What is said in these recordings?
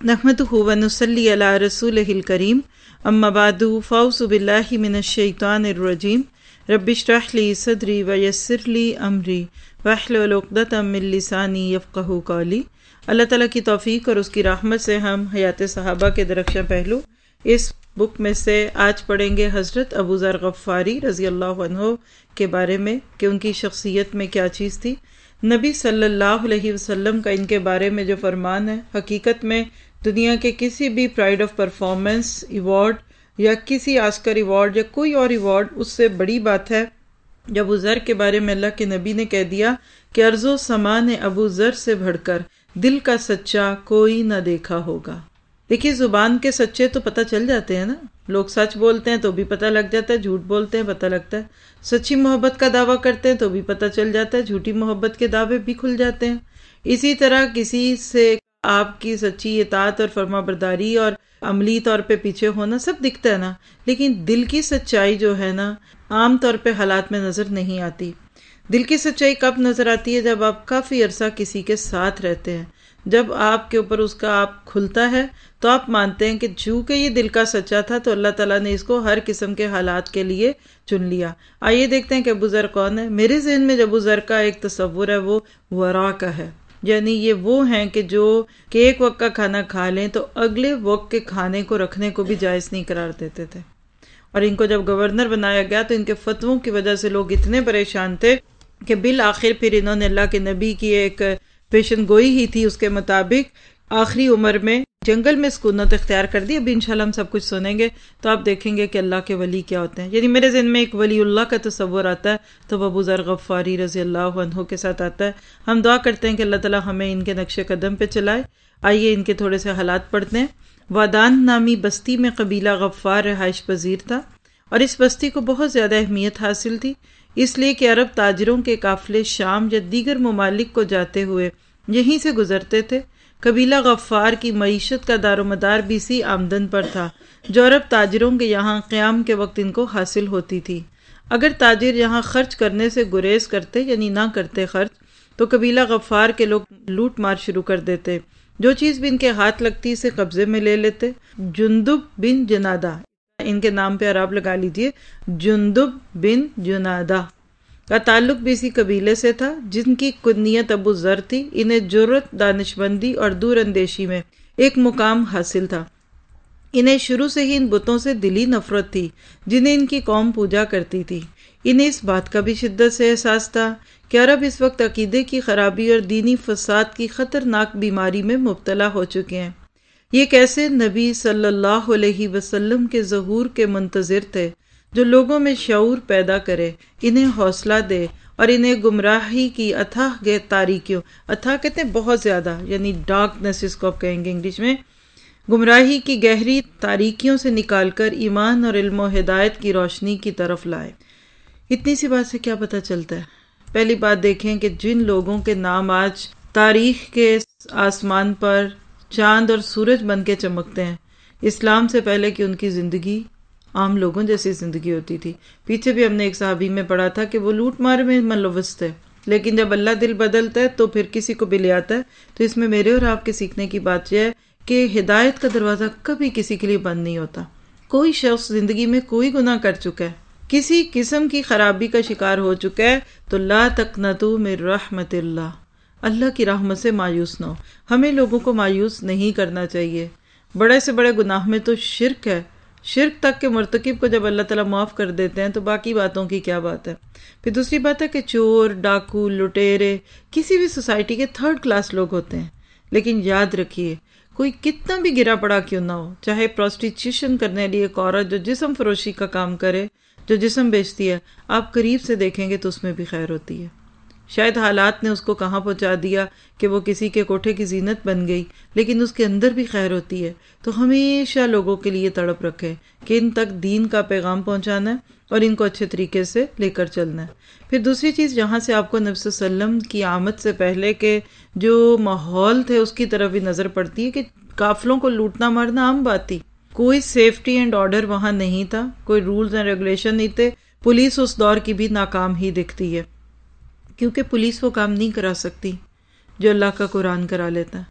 نحمدہ ونصلی علی رسولہ الکریم اما بعد فاعوذ باللہ من الشیطان الرجیم رب اشرح لی صدری ویسر لی امری واحلل عقدۃ من لسانی یفقہوا قولی۔ اللہ تعالیٰ کی توفیق اور اس کی رحمت سے ہم حیات صحابہ کے درخشاں پہلو اس بک میں سے آج پڑھیں گے حضرت ابو ذر غفاری رضی اللہ عنہ کے بارے میں کہ ان کی شخصیت میں کیا چیز تھی۔ نبی صلی اللہ علیہ وسلم کا ان کے بارے میں جو فرمان ہے، حقیقت میں دنیا کے کسی بھی پرائڈ آف پرفارمنس ایوارڈ یا کسی آسکر ایوارڈ یا کوئی اور ایوارڈ اس سے بڑی بات ہے جب ابو ذر کے بارے میں اللہ کے نبی نے کہہ دیا کہ ارض و سما نے ابو ذر سے بڑھ کر دل کا سچا کوئی نہ دیکھا ہوگا۔ دیکھیے، زبان کے سچے تو پتہ چل جاتے ہیں نا، لوگ سچ بولتے ہیں تو بھی پتہ لگ جاتا ہے، جھوٹ بولتے ہیں پتہ لگتا ہے، سچی محبت کا دعویٰ کرتے ہیں تو بھی پتہ چل جاتا ہے، جھوٹی محبت کے دعوے بھی کھل جاتے ہیں۔ اسی طرح کسی سے آپ کی سچی اطاعت اور فرما برداری اور عملی طور پہ پیچھے ہونا سب دکھتا ہے نا، لیکن دل کی سچائی جو ہے نا عام طور پہ حالات میں نظر نہیں آتی۔ دل کی سچائی کب نظر آتی ہے؟ جب آپ کافی عرصہ کسی کے ساتھ رہتے ہیں، جب آپ کے اوپر اس کا آپ کھلتا ہے تو آپ مانتے ہیں کہ چونکہ یہ دل کا سچا تھا تو اللہ تعالیٰ نے اس کو ہر قسم کے حالات کے لیے چن لیا۔ آئیے دیکھتے ہیں کہ ابو ذر کون ہے۔ میرے ذہن میں جب ابو ذر کا ایک تصور ہے وہ ورا کا ہے، یعنی یہ وہ ہیں کہ جو کہ ایک وقت کا کھانا کھا لیں تو اگلے وقت کے کھانے کو رکھنے کو بھی جائز نہیں قرار دیتے تھے۔ اور ان کو جب گورنر بنایا گیا تو ان کے فتووں کی وجہ سے لوگ اتنے پریشان تھے کہ بالآخر پھر انہوں نے اللہ کے نبی کی ایک پیشن گوئی ہی تھی، اس کے مطابق آخری عمر میں جنگل میں سکونت اختیار کر دی۔ ابھی انشاءاللہ ہم سب کچھ سنیں گے تو آپ دیکھیں گے کہ اللہ کے ولی کیا ہوتے ہیں۔ یعنی میرے ذہن میں ایک ولی اللہ کا تصور آتا ہے تو ابو ذر غفاری رضی اللہ عنہ کے ساتھ آتا ہے۔ ہم دعا کرتے ہیں کہ اللہ تعالیٰ ہمیں ان کے نقش قدم پہ چلائے۔ آئیے ان کے تھوڑے سے حالات پڑھتے ہیں۔ وادان نامی بستی میں قبیلہ غفار رہائش پذیر تھا اور اس بستی کو بہت زیادہ اہمیت حاصل تھی، اس لیے کہ عرب تاجروں کے قافلے شام یا دیگر ممالک کو جاتے ہوئے یہیں سے گزرتے تھے۔ قبیلہ غفار کی معیشت کا دار و مدار بھی اسی آمدن پر تھا جو عرب تاجروں کے یہاں قیام کے وقت ان کو حاصل ہوتی تھی۔ اگر تاجر یہاں خرچ کرنے سے گریز کرتے یعنی نہ کرتے خرچ تو قبیلہ غفار کے لوگ لوٹ مار شروع کر دیتے، جو چیز بھی ان کے ہاتھ لگتی اسے قبضے میں لے لیتے۔ جندب بن جنادہ، ان کے نام پہ عراب لگا لیجئے، جندب بن جنادہ کا تعلق بھی اسی قبیلے سے تھا جن کی کنیت ابو ذر تھی۔ انہیں جرت، دانشمندی اور دور اندیشی میں ایک مقام حاصل تھا۔ انہیں شروع سے ہی ان بتوں سے دلی نفرت تھی جنہیں ان کی قوم پوجا کرتی تھی۔ انہیں اس بات کا بھی شدت سے احساس تھا کہ عرب اس وقت عقیدے کی خرابی اور دینی فساد کی خطرناک بیماری میں مبتلا ہو چکے ہیں۔ یہ کیسے نبی صلی اللہ علیہ وسلم کے ظہور کے منتظر تھے جو لوگوں میں شعور پیدا کرے، انہیں حوصلہ دے اور انہیں گمراہی کی اتھاہ تاریکیوں، اتھاہ کہتے ہیں بہت زیادہ، یعنی ڈارکنیس اس کو آپ کہیں گے انگلش میں، گمراہی کی گہری تاریکیوں سے نکال کر ایمان اور علم و ہدایت کی روشنی کی طرف لائے۔ اتنی سی بات سے کیا پتہ چلتا ہے؟ پہلی بات دیکھیں کہ جن لوگوں کے نام آج تاریخ کے آسمان پر چاند اور سورج بن کے چمکتے ہیں، اسلام سے پہلے کہ ان کی زندگی عام لوگوں جیسی زندگی ہوتی تھی۔ پیچھے بھی ہم نے ایک صحابی میں پڑھا تھا کہ وہ لوٹ مار میں ملوث تھے، لیکن جب اللہ دل بدلتا ہے تو پھر کسی کو بھی لے آتا ہے۔ تو اس میں میرے اور آپ کے سیکھنے کی بات یہ ہے کہ ہدایت کا دروازہ کبھی کسی کے لیے بند نہیں ہوتا۔ کوئی شخص زندگی میں کوئی گناہ کر چکا ہے، کسی قسم کی خرابی کا شکار ہو چکا ہے تو لا تقنطوا من رحمت اللہ، اللہ کی رحمت سے مایوس نہ ہو۔ ہمیں لوگوں کو مایوس نہیں کرنا چاہیے۔ بڑے سے بڑے گناہ میں تو شرک ہے، شرک تک کے مرتکب کو جب اللہ تعالیٰ معاف کر دیتے ہیں تو باقی باتوں کی کیا بات ہے۔ پھر دوسری بات ہے کہ چور، ڈاکو، لٹیرے کسی بھی سوسائٹی کے تھرڈ کلاس لوگ ہوتے ہیں، لیکن یاد رکھیے کوئی کتنا بھی گرا پڑا کیوں نہ ہو، چاہے پروسٹیچیوشن کرنے والی ایک عورت جو جسم فروشی کا کام کرے، جو جسم بیچتی ہے، آپ قریب سے دیکھیں گے تو اس میں بھی خیر ہوتی ہے۔ شاید حالات نے اس کو کہاں پہنچا دیا کہ وہ کسی کے کوٹھے کی زینت بن گئی، لیکن اس کے اندر بھی خیر ہوتی ہے۔ تو ہمیشہ لوگوں کے لیے تڑپ رکھے کہ ان تک دین کا پیغام پہنچانا ہے اور ان کو اچھے طریقے سے لے کر چلنا ہے۔ پھر دوسری چیز جہاں سے آپ کو نبی صلی اللہ علیہ وسلم کی آمد سے پہلے کے جو ماحول تھے اس کی طرف بھی نظر پڑتی ہے کہ قافلوں کو لوٹنا مارنا عام بات تھی، کوئی سیفٹی اینڈ آرڈر وہاں نہیں تھا، کوئی رولز اینڈ ریگولیشن نہیں تھے۔ پولیس اس دور کی بھی ناکام ہی دکھتی ہے، کیونکہ پولیس وہ کام نہیں کرا سکتی جو اللہ کا قرآن کرا لیتا ہے۔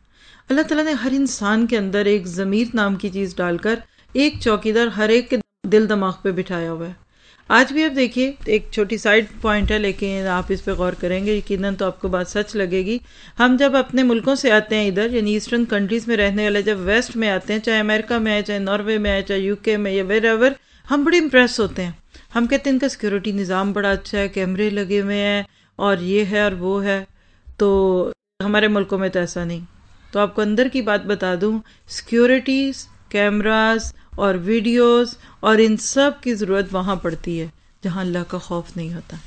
اللہ تعالیٰ نے ہر انسان کے اندر ایک ضمیر نام کی چیز ڈال کر ایک چوکیدار ہر ایک کے دل دماغ پہ بٹھایا ہوا ہے۔ آج بھی آپ دیکھیے، ایک چھوٹی سائڈ پوائنٹ ہے لیکن آپ اس پہ غور کریں گے یقیناً تو آپ کو بات سچ لگے گی۔ ہم جب اپنے ملکوں سے آتے ہیں ادھر، یعنی ایسٹرن کنٹریز میں رہنے والے جب ویسٹ میں آتے ہیں، چاہے امریکہ میں آئے، چاہے ناروے میں آئے، چاہے یو کے میں یا ویر ایور، ہم بڑے امپریس ہوتے ہیں۔ ہم کہتے ہیں ان کا سیکیورٹی نظام بڑا اچھا ہے، کیمرے لگے ہوئے ہیں اور یہ ہے اور وہ ہے، تو ہمارے ملکوں میں تو ایسا نہیں۔ تو آپ کو اندر کی بات بتا دوں، سیکیورٹیز، کیمراز اور ویڈیوز اور ان سب کی ضرورت وہاں پڑتی ہے جہاں اللہ کا خوف نہیں ہوتا۔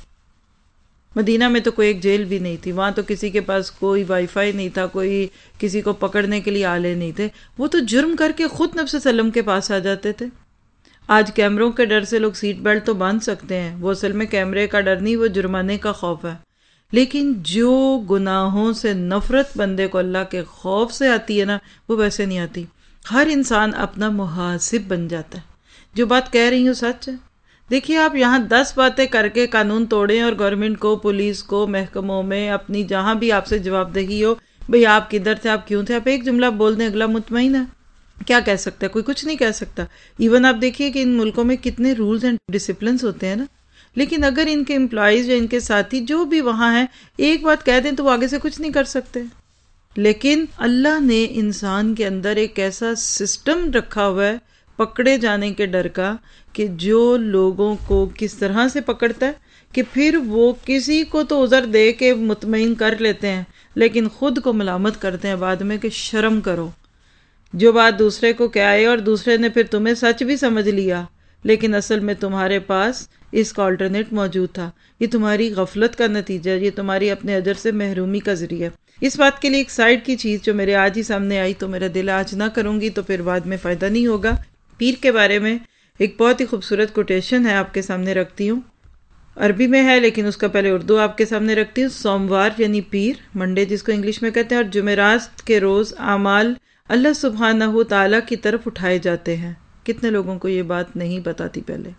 مدینہ میں تو کوئی ایک جیل بھی نہیں تھی، وہاں تو کسی کے پاس کوئی وائی فائی نہیں تھا، کوئی کسی کو پکڑنے کے لیے آلے نہیں تھے، وہ تو جرم کر کے خود نبی صلی اللہ علیہ وسلم کے پاس آ جاتے تھے۔ آج کیمروں کے ڈر سے لوگ سیٹ بیلٹ تو باندھ سکتے ہیں، وہ اصل میں کیمرے کا ڈر نہیں، وہ جرمانے کا خوف ہے۔ لیکن جو گناہوں سے نفرت بندے کو اللہ کے خوف سے آتی ہے نا، وہ ویسے نہیں آتی۔ ہر انسان اپنا محاسب بن جاتا ہے۔ جو بات کہہ رہی ہوں سچ ہے۔ دیکھیے آپ یہاں 10 باتیں کر کے قانون توڑیں اور گورنمنٹ کو، پولیس کو، محکموں میں، اپنی جہاں بھی آپ سے جواب دہی ہو، بھئی آپ کدھر تھے، آپ کیوں تھے، آپ ایک جملہ بول دیں اگلا مطمئن ہے۔ کیا کہہ سکتا ہے؟ کوئی کچھ نہیں کہہ سکتا۔ ایون آپ دیکھیے کہ ان ملکوں میں کتنے رولز اینڈ ڈسپلنس ہوتے ہیں نا، لیکن اگر ان کے امپلائیز یا ان کے ساتھی جو بھی وہاں ہیں ایک بات کہہ دیں تو وہ آگے سے کچھ نہیں کر سکتے۔ لیکن اللہ نے انسان کے اندر ایک ایسا سسٹم رکھا ہوا ہے پکڑے جانے کے ڈر کا، کہ جو لوگوں کو کس طرح سے پکڑتا ہے کہ پھر وہ کسی کو تو عذر دے کے مطمئن کر لیتے ہیں لیکن خود کو ملامت کرتے ہیں بعد میں کہ شرم کرو۔ جو بات دوسرے کو کہے اور دوسرے نے پھر تمہیں سچ بھی سمجھ لیا، لیکن اصل میں تمہارے پاس اس کا آلٹرنیٹ موجود تھا۔ یہ تمہاری غفلت کا نتیجہ، یہ تمہاری اپنے اجر سے محرومی کا ذریعہ۔ اس بات کے لیے ایک سائڈ کی چیز جو میرے آج ہی سامنے آئی تو میرا دل آج نہ کروں گی تو پھر بعد میں فائدہ نہیں ہوگا۔ پیر کے بارے میں ایک بہت ہی خوبصورت کوٹیشن ہے، آپ کے سامنے رکھتی ہوں۔ عربی میں ہے لیکن اس کا پہلے اردو آپ کے سامنے رکھتی ہوں۔ سوموار یعنی پیر، منڈے جس کو انگلش میں کہتے ہیں، اور جمعرات کے روز اعمال اللہ سبحانہ و تعالیٰ کی طرف اٹھائے جاتے ہیں۔ کتنے لوگوں کو یہ بات نہیں بتاتی پہلے؟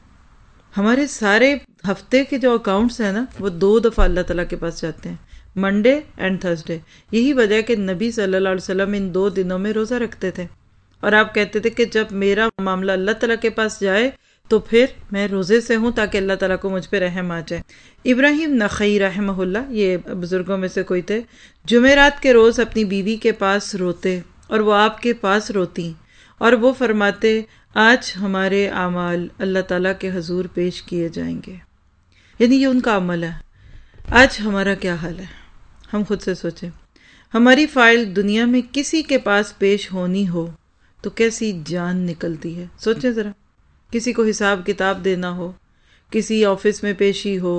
ہمارے سارے ہفتے کے جو اکاؤنٹس ہیں نا، وہ 2 دفعہ اللہ تعالیٰ کے پاس جاتے ہیں، منڈے اینڈ تھرسڈے۔ یہی وجہ ہے کہ نبی صلی اللہ علیہ وسلم ان 2 دنوں میں روزہ رکھتے تھے، اور آپ کہتے تھے کہ جب میرا معاملہ اللہ تعالیٰ کے پاس جائے تو پھر میں روزے سے ہوں تاکہ اللہ تعالیٰ کو مجھ پہ رحم آ جائے۔ ابراہیم نخعی رحمہ اللہ، یہ بزرگوں میں سے کوئی تھے، جمعرات کے روز اپنی بیوی کے پاس روتے اور وہ آپ کے پاس روتی، اور وہ فرماتے آج ہمارے اعمال اللہ تعالیٰ کے حضور پیش کیے جائیں گے۔ یعنی یہ ان کا عمل ہے۔ آج ہمارا کیا حال ہے؟ ہم خود سے سوچیں، ہماری فائل دنیا میں کسی کے پاس پیش ہونی ہو تو کیسی جان نکلتی ہے؟ سوچیں ذرا، کسی کو حساب کتاب دینا ہو، کسی آفس میں پیشی ہو،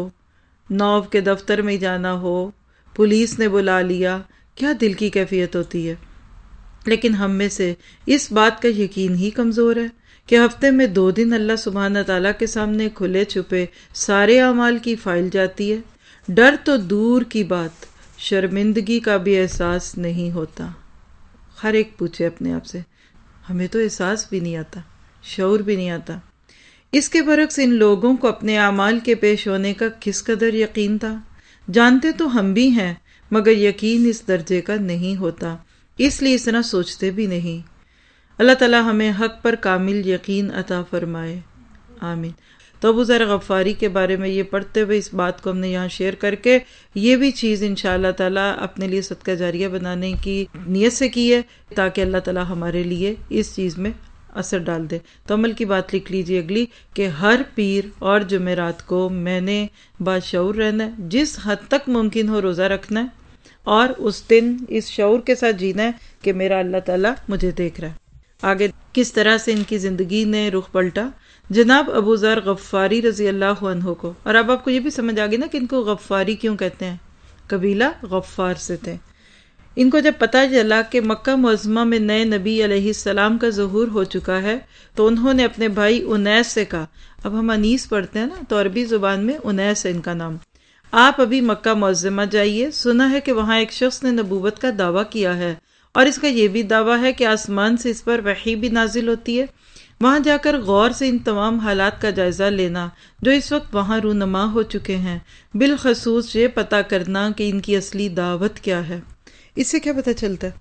نوب کے دفتر میں جانا ہو، پولیس نے بلا لیا، کیا دل کی کیفیت ہوتی ہے۔ لیکن ہم میں سے اس بات کا یقین ہی کمزور ہے کہ ہفتے میں 2 دن اللہ سبحانہ تعالیٰ کے سامنے کھلے چھپے سارے اعمال کی فائل جاتی ہے۔ ڈر تو دور کی بات، شرمندگی کا بھی احساس نہیں ہوتا۔ ہر ایک پوچھے اپنے آپ سے، ہمیں تو احساس بھی نہیں آتا، شعور بھی نہیں آتا۔ اس کے برعکس ان لوگوں کو اپنے اعمال کے پیش ہونے کا کس قدر یقین تھا۔ جانتے تو ہم بھی ہیں مگر یقین اس درجے کا نہیں ہوتا، اس لیے اس طرح سوچتے بھی نہیں۔ اللہ تعالیٰ ہمیں حق پر کامل یقین عطا فرمائے، آمین۔ تو ابو ذر غفاری کے بارے میں یہ پڑھتے ہوئے اس بات کو ہم نے یہاں شیئر کر کے یہ بھی چیز انشاءاللہ تعالیٰ اپنے لیے صدقہ جاریہ بنانے کی نیت سے کی ہے تاکہ اللہ تعالیٰ ہمارے لیے اس چیز میں اثر ڈال دے۔ تو عمل کی بات لکھ لیجیے اگلی، کہ ہر پیر اور جمعرات کو میں نے باشعور رہنا ہے، جس حد تک ممکن ہو روزہ رکھنا ہے، اور اس دن اس شعور کے ساتھ جینا ہے کہ میرا اللہ تعالیٰ مجھے دیکھ رہا ہے۔ آگے کس طرح سے ان کی زندگی نے رخ پلٹا جناب ابو ذر غفاری رضی اللہ عنہ کو۔ اور اب آپ کو یہ بھی سمجھ آگئی نا کہ ان کو غفاری کیوں کہتے ہیں، قبیلہ غفار سے تھے۔ ان کو جب پتہ چلا کہ مکہ معظمہ میں نئے نبی علیہ السلام کا ظہور ہو چکا ہے تو انہوں نے اپنے بھائی انیس سے کہا، اب ہم انیس پڑھتے ہیں نا تو عربی زبان میں انیس ہے ان کا نام، آپ ابھی مکہ معظمہ جائیے، سنا ہے کہ وہاں ایک شخص نے نبوت کا دعویٰ کیا ہے اور اس کا یہ بھی دعویٰ ہے کہ آسمان سے اس پر وحی بھی نازل ہوتی ہے۔ وہاں جا کر غور سے ان تمام حالات کا جائزہ لینا جو اس وقت وہاں رونما ہو چکے ہیں، بالخصوص یہ پتہ کرنا کہ ان کی اصلی دعوت کیا ہے۔ اس سے کیا پتہ چلتا ہے؟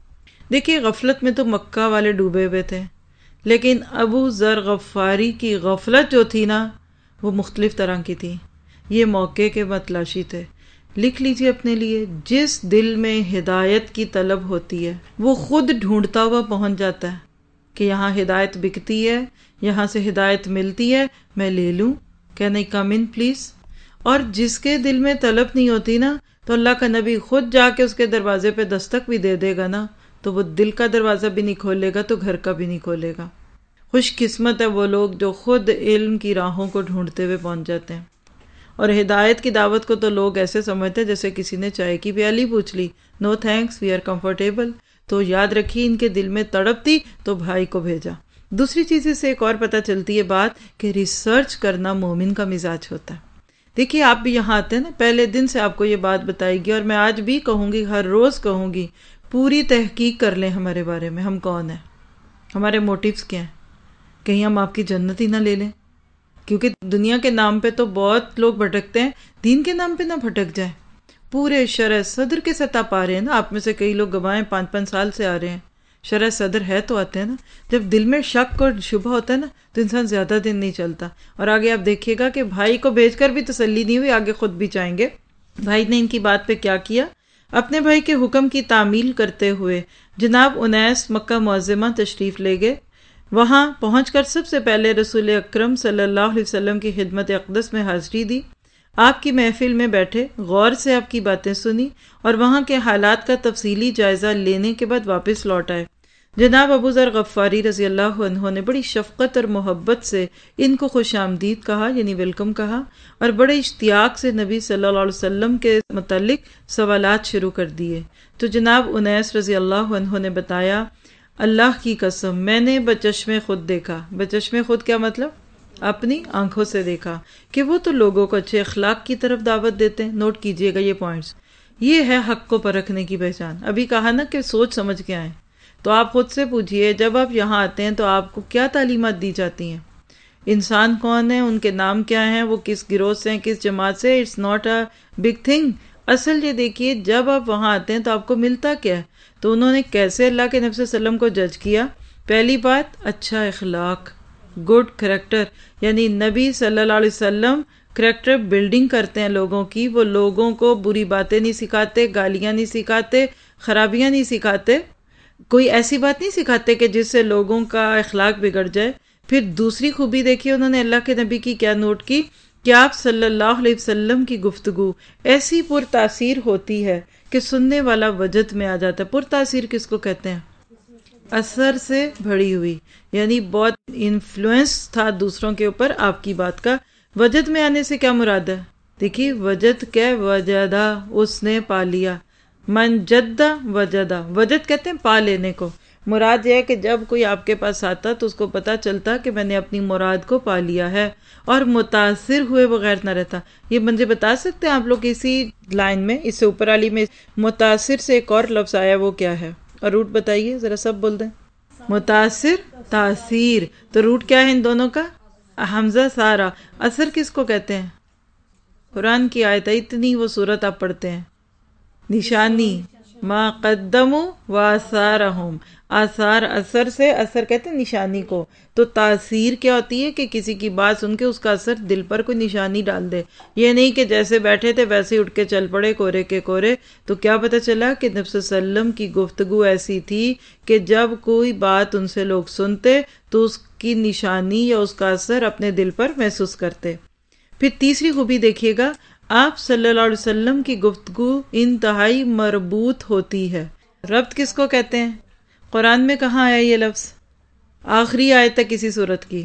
دیکھیے غفلت میں تو مکہ والے ڈوبے ہوئے تھے، لیکن ابو ذر غفاری کی غفلت جو تھی نا وہ مختلف طرح کی تھی. یہ موقع کے متلاشی تھے. لکھ لیجیے اپنے لیے، جس دل میں ہدایت کی طلب ہوتی ہے وہ خود ڈھونڈتا ہوا پہنچ جاتا ہے کہ یہاں ہدایت بکتی ہے، یہاں سے ہدایت ملتی ہے، میں لے لوں. Can I come in please? اور جس کے دل میں طلب نہیں ہوتی نا تو اللہ کا نبی خود جا کے اس کے دروازے پہ دستک بھی دے دے گا نا تو وہ دل کا دروازہ بھی نہیں کھولے گا تو گھر کا بھی نہیں کھولے گا. خوش قسمت ہے وہ لوگ جو خود علم کی راہوں کو ڈھونڈتے ہوئے پہنچ جاتے ہیں. اور ہدایت کی دعوت کو تو لوگ ایسے سمجھتے ہیں جیسے کسی نے چائے کی پیالی پوچھ لی، no thanks we are comfortable. تو یاد رکھیے ان کے دل میں تڑپ تھی تو بھائی کو بھیجا. دوسری چیز سے ایک اور پتہ چلتی ہے بات کہ ریسرچ کرنا مومن کا مزاج ہوتا ہے. دیکھیے آپ بھی یہاں آتے ہیں نا، پہلے دن سے آپ کو یہ بات بتائی گی اور میں آج بھی کہوں گی، ہر روز کہوں گی، پوری تحقیق کر لیں ہمارے بارے میں، ہم کون ہیں، ہمارے موٹیوز کیا ہیں، کہیں ہم آپ کی جنت ہی نہ لے لیں. کیونکہ دنیا کے نام پہ تو بہت لوگ بھٹکتے ہیں، دین کے نام پہ نہ بھٹک جائیں. پورے شرح صدر کے سطح پا رہے ہیں نا، آپ میں سے کئی لوگ گواہیں 5-5 سال سے آ رہے ہیں، شرح صدر ہے تو آتے ہیں نا. جب دل میں شک اور شبہ ہوتا ہے نا تو انسان زیادہ دن نہیں چلتا. اور آگے آپ دیکھیے گا کہ بھائی کو بھیج کر بھی تسلی نہیں ہوئی، آگے خود بھی چاہیں گے. بھائی نے ان کی بات پہ کیا کیا، اپنے بھائی کے حکم کی تعمیل کرتے ہوئے جناب انیس مکہ معظمہ تشریف لے گئے. وہاں پہنچ کر سب سے پہلے رسول اکرم صلی اللہ علیہ وسلم کی خدمت اقدس میں حاضری دی. آپ کی محفل میں بیٹھے، غور سے آپ کی باتیں سنی اور وہاں کے حالات کا تفصیلی جائزہ لینے کے بعد واپس لوٹ آئے. جناب ابو ذر غفاری رضی اللہ عنہ نے بڑی شفقت اور محبت سے ان کو خوش آمدید کہا، یعنی ویلکم کہا، اور بڑے اشتیاق سے نبی صلی اللہ علیہ وسلم کے متعلق سوالات شروع کر دیے. تو جناب انیس رضی اللہ عنہ نے بتایا، اللہ کی قسم میں نے بچشم خود دیکھا. بچشم خود کیا مطلب؟ اپنی آنکھوں سے دیکھا کہ وہ تو لوگوں کو اچھے اخلاق کی طرف دعوت دیتے ہیں. نوٹ کیجئے گا یہ پوائنٹس. یہ ہے حق کو پرکھنے کی پہچان. ابھی کہا نا کہ سوچ سمجھ کے آئیں. تو آپ خود سے پوچھئے جب آپ یہاں آتے ہیں تو آپ کو کیا تعلیمات دی جاتی ہیں؟ انسان کون ہیں، ان کے نام کیا ہیں، وہ کس گروہ سے ہیں، کس جماعت سے؟ It's not a big thing. اصل یہ دیکھیے جب آپ وہاں آتے ہیں تو آپ کو ملتا کیا ہے. تو انہوں نے کیسے اللہ کے نبی صلی اللہ علیہ وسلم کو جج کیا؟ پہلی بات، اچھا اخلاق، گڈ کریکٹر. یعنی نبی صلی اللہ علیہ وسلم کریکٹر بلڈنگ کرتے ہیں لوگوں کی. وہ لوگوں کو بری باتیں نہیں سکھاتے، گالیاں نہیں سکھاتے، خرابیاں نہیں سکھاتے، کوئی ایسی بات نہیں سکھاتے کہ جس سے لوگوں کا اخلاق بگڑ جائے. پھر دوسری خوبی دیکھیے انہوں نے اللہ کے نبی کی کیا نوٹ کی کہ آپ صلی اللہ علیہ وسلم کی گفتگو ایسی پر تاثیر ہوتی ہے کہ سننے والا وجد میں آ جاتا ہے. پر تاثیر کس کو کہتے ہیں؟ اثر سے بھری ہوئی، یعنی بہت انفلوئنس تھا دوسروں کے اوپر آپ کی بات کا. وجد میں آنے سے کیا مراد ہے؟ دیکھیے وجد کیا، وجدہ، اس نے پا لیا. من جدہ وجدہ، وجد کہتے ہیں پا لینے کو. مراد یہ ہے کہ جب کوئی آپ کے پاس آتا تو اس کو پتا چلتا کہ میں نے اپنی مراد کو پا لیا ہے اور متاثر ہوئے بغیر نہ رہتا. یہ مجھے بتا سکتے ہیں آپ لوگ اسی لائن میں، اس سے اوپر والی میں متاثر سے ایک اور لفظ آیا، وہ کیا ہے؟ اور روٹ بتائیے ذرا، سب بول دیں. متاثر، تاثیر. تو روٹ کیا ہے ان دونوں کا؟ حمزہ سارا. اثر کس کو کہتے ہیں؟ قرآن کی آیت ہے، اتنی وہ صورت آپ پڑھتے ہیں، نشانی ما قدموا وآثارہم. آثار اثر سے، اثر کہتے ہیں نشانی کو. تو تاثیر کیا ہوتی ہے کہ کسی کی بات سن کے اس کا اثر دل پر کوئی نشانی ڈال دے. یہ نہیں کہ جیسے بیٹھے تھے ویسے ہی اٹھ کے چل پڑے کورے کے کورے. تو کیا پتہ چلا کہ نبی صلی اللہ علیہ وسلم کی گفتگو ایسی تھی کہ جب کوئی بات ان سے لوگ سنتے تو اس کی نشانی یا اس کا اثر اپنے دل پر محسوس کرتے. پھر تیسری خوبی دیکھیے گا، آپ صلی اللہ علیہ وسلم کی گفتگو انتہائی مربوط ہوتی ہے. ربط کس کو کہتے ہیں؟ قرآن میں کہاں آیا یہ لفظ؟ آخری آیت ہے کسی صورت کی،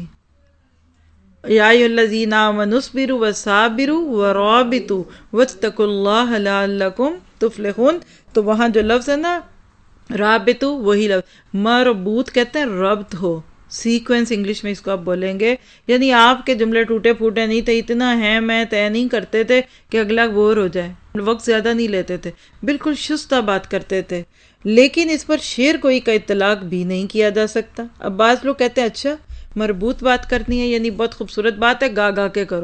یا ایھا الذین آمنوا اصبروا وصابروا ورابطوا واتقوا اللہ لعلکم تفلحون. تو وہاں جو لفظ ہے نا رابطو، وہی لفظ مربوط کہتے ہیں، ربط ہو، سیکوینس انگلش میں اس کو آپ بولیں گے. یعنی آپ کے جملے ٹوٹے پھوٹے نہیں تھے، اتنا ہے میں طے نہیں کرتے تھے کہ اگلا بور ہو جائے، وقت زیادہ نہیں لیتے تھے، بالکل شستہ بات کرتے تھے. لیکن اس پر شعر کوئی کا اطلاق بھی نہیں کیا جا سکتا. اب بعض لوگ کہتے ہیں اچھا مربوط بات کرنی ہے، یعنی بہت خوبصورت بات ہے، گا گا کے کرو.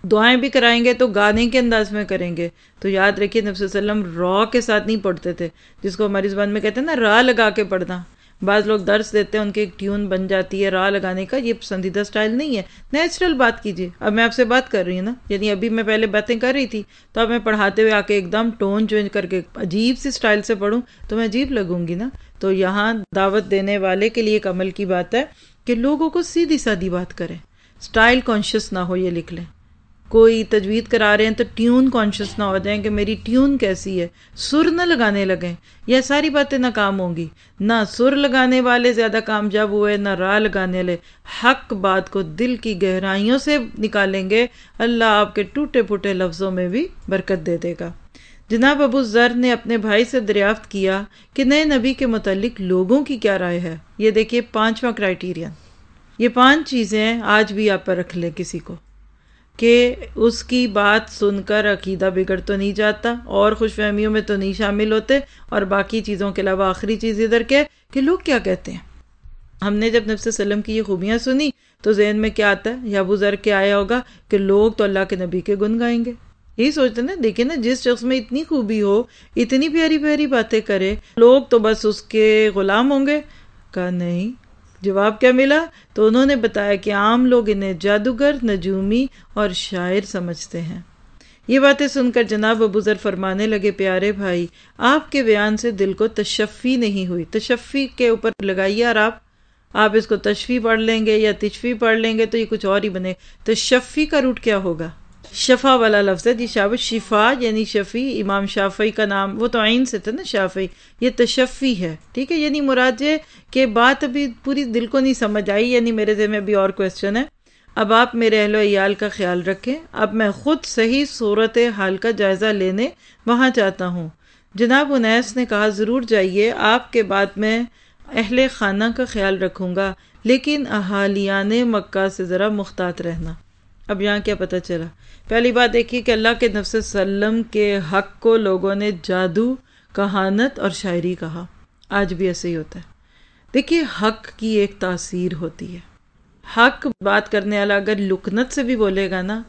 دعائیں بھی کرائیں گے تو گانے کے انداز میں کریں گے. تو یاد رکھیے نبی صلی اللہ علیہ وسلم را کے ساتھ نہیں پڑھتے تھے، جس کو ہماری زبان میں کہتے ہیں نا را لگا کے پڑھنا. بعض لوگ درس دیتے ہیں، ان کی ایک ٹیون بن جاتی ہے را لگانے کا، یہ پسندیدہ سٹائل نہیں ہے. نیچرل بات کیجیے. اب میں آپ سے بات کر رہی ہوں نا، یعنی ابھی میں پہلے باتیں کر رہی تھی تو اب میں پڑھاتے ہوئے آ کے ایک دم ٹون چینج کر کے عجیب سی سٹائل سے پڑھوں تو میں عجیب لگوں گی نا. تو یہاں دعوت دینے والے کے لیے ایک عمل کی بات ہے کہ لوگوں کو سیدھی سادی بات کریں، سٹائل کانشیس نہ ہو. یہ لکھ لیں، کوئی تجوید کرا رہے ہیں تو ٹیون کانشیس نہ ہو جائیں کہ میری ٹیون کیسی ہے، سر نہ لگانے لگیں. یہ ساری باتیں ناکام ہوں گی. نہ سر لگانے والے زیادہ کامیاب ہوئے، نہ راہ لگانے والے. حق بات کو دل کی گہرائیوں سے نکالیں گے، اللہ آپ کے ٹوٹے پھوٹے لفظوں میں بھی برکت دے دے گا. جناب ابو ذر نے اپنے بھائی سے دریافت کیا کہ نئے نبی کے متعلق لوگوں کی کیا رائے ہے. یہ دیکھیے 5واں کرائیٹیرین. یہ 5 چیزیں آج بھی آپ پر رکھ لیں کسی کو، کہ اس کی بات سن کر عقیدہ بگڑ تو نہیں جاتا اور خوش فہمیوں میں تو نہیں شامل ہوتے. اور باقی چیزوں کے علاوہ آخری چیز ادھر کیا ہے کہ لوگ کیا کہتے ہیں. ہم نے جب نبی صلی اللہ علیہ وسلم کی یہ خوبیاں سنی تو ذہن میں کیا آتا ہے، یا ابو ذر کے آیا ہوگا کہ لوگ تو اللہ کے نبی کے گن گائیں گے. یہی سوچتے نا. دیکھیں نا، جس شخص میں اتنی خوبی ہو، اتنی پیاری پیاری باتیں کرے، لوگ تو بس اس کے غلام ہوں گے. کہا نہیں. جواب کیا ملا؟ تو انہوں نے بتایا کہ عام لوگ انہیں جادوگر، نجومی اور شاعر سمجھتے ہیں. یہ باتیں سن کر جناب ابو ذر فرمانے لگے، پیارے بھائی، آپ کے بیان سے دل کو تشفی نہیں ہوئی. تشفی کے اوپر لگائیے، اور آپ اس کو تشفی پڑھ لیں گے یا تشفی پڑھ لیں گے تو یہ کچھ اور ہی بنے. تشفی کا روٹ کیا ہوگا؟ شفا والا لفظ ہے جی. شفا یعنی شفی. امام شافعی کا نام، وہ تو عین سے تھے نا شافعی. یہ تشفی ہے، ٹھیک ہے. یعنی مراد یہ کہ بات ابھی پوری دل کو نہیں سمجھ آئی، یعنی میرے ذہن میں بھی اور کویسچن ہے. اب آپ میرے اہل و عیال کا خیال رکھیں. اب میں خود صحیح صورت حال کا جائزہ لینے وہاں جاتا ہوں. جناب انیس نے کہا، ضرور جائیے، آپ کے بعد میں اہل خانہ کا خیال رکھوں گا، لیکن اہالیان مکہ سے ذرا محتاط رہنا. اب یہاں کیا پتہ چلا؟ پہلی بات دیکھیے کہ اللہ کے نبی صلی اللہ علیہ وسلم کے حق کو لوگوں نے جادو، کہانت اور شاعری کہا. آج بھی ایسے ہی ہوتا ہے. دیکھیے حق کی ایک تاثیر ہوتی ہے. حق بات کرنے والا اگر لکنت سے بھی بولے گا نا،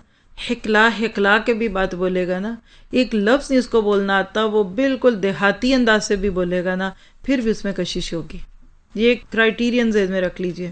ہکلا کے بھی بات بولے گا نا، ایک لفظ نہیں اس کو بولنا آتا، وہ بالکل دیہاتی انداز سے بھی بولے گا نا، پھر بھی اس میں کشش ہوگی. یہ کرائیٹیرین ذہن میں رکھ لیجئے.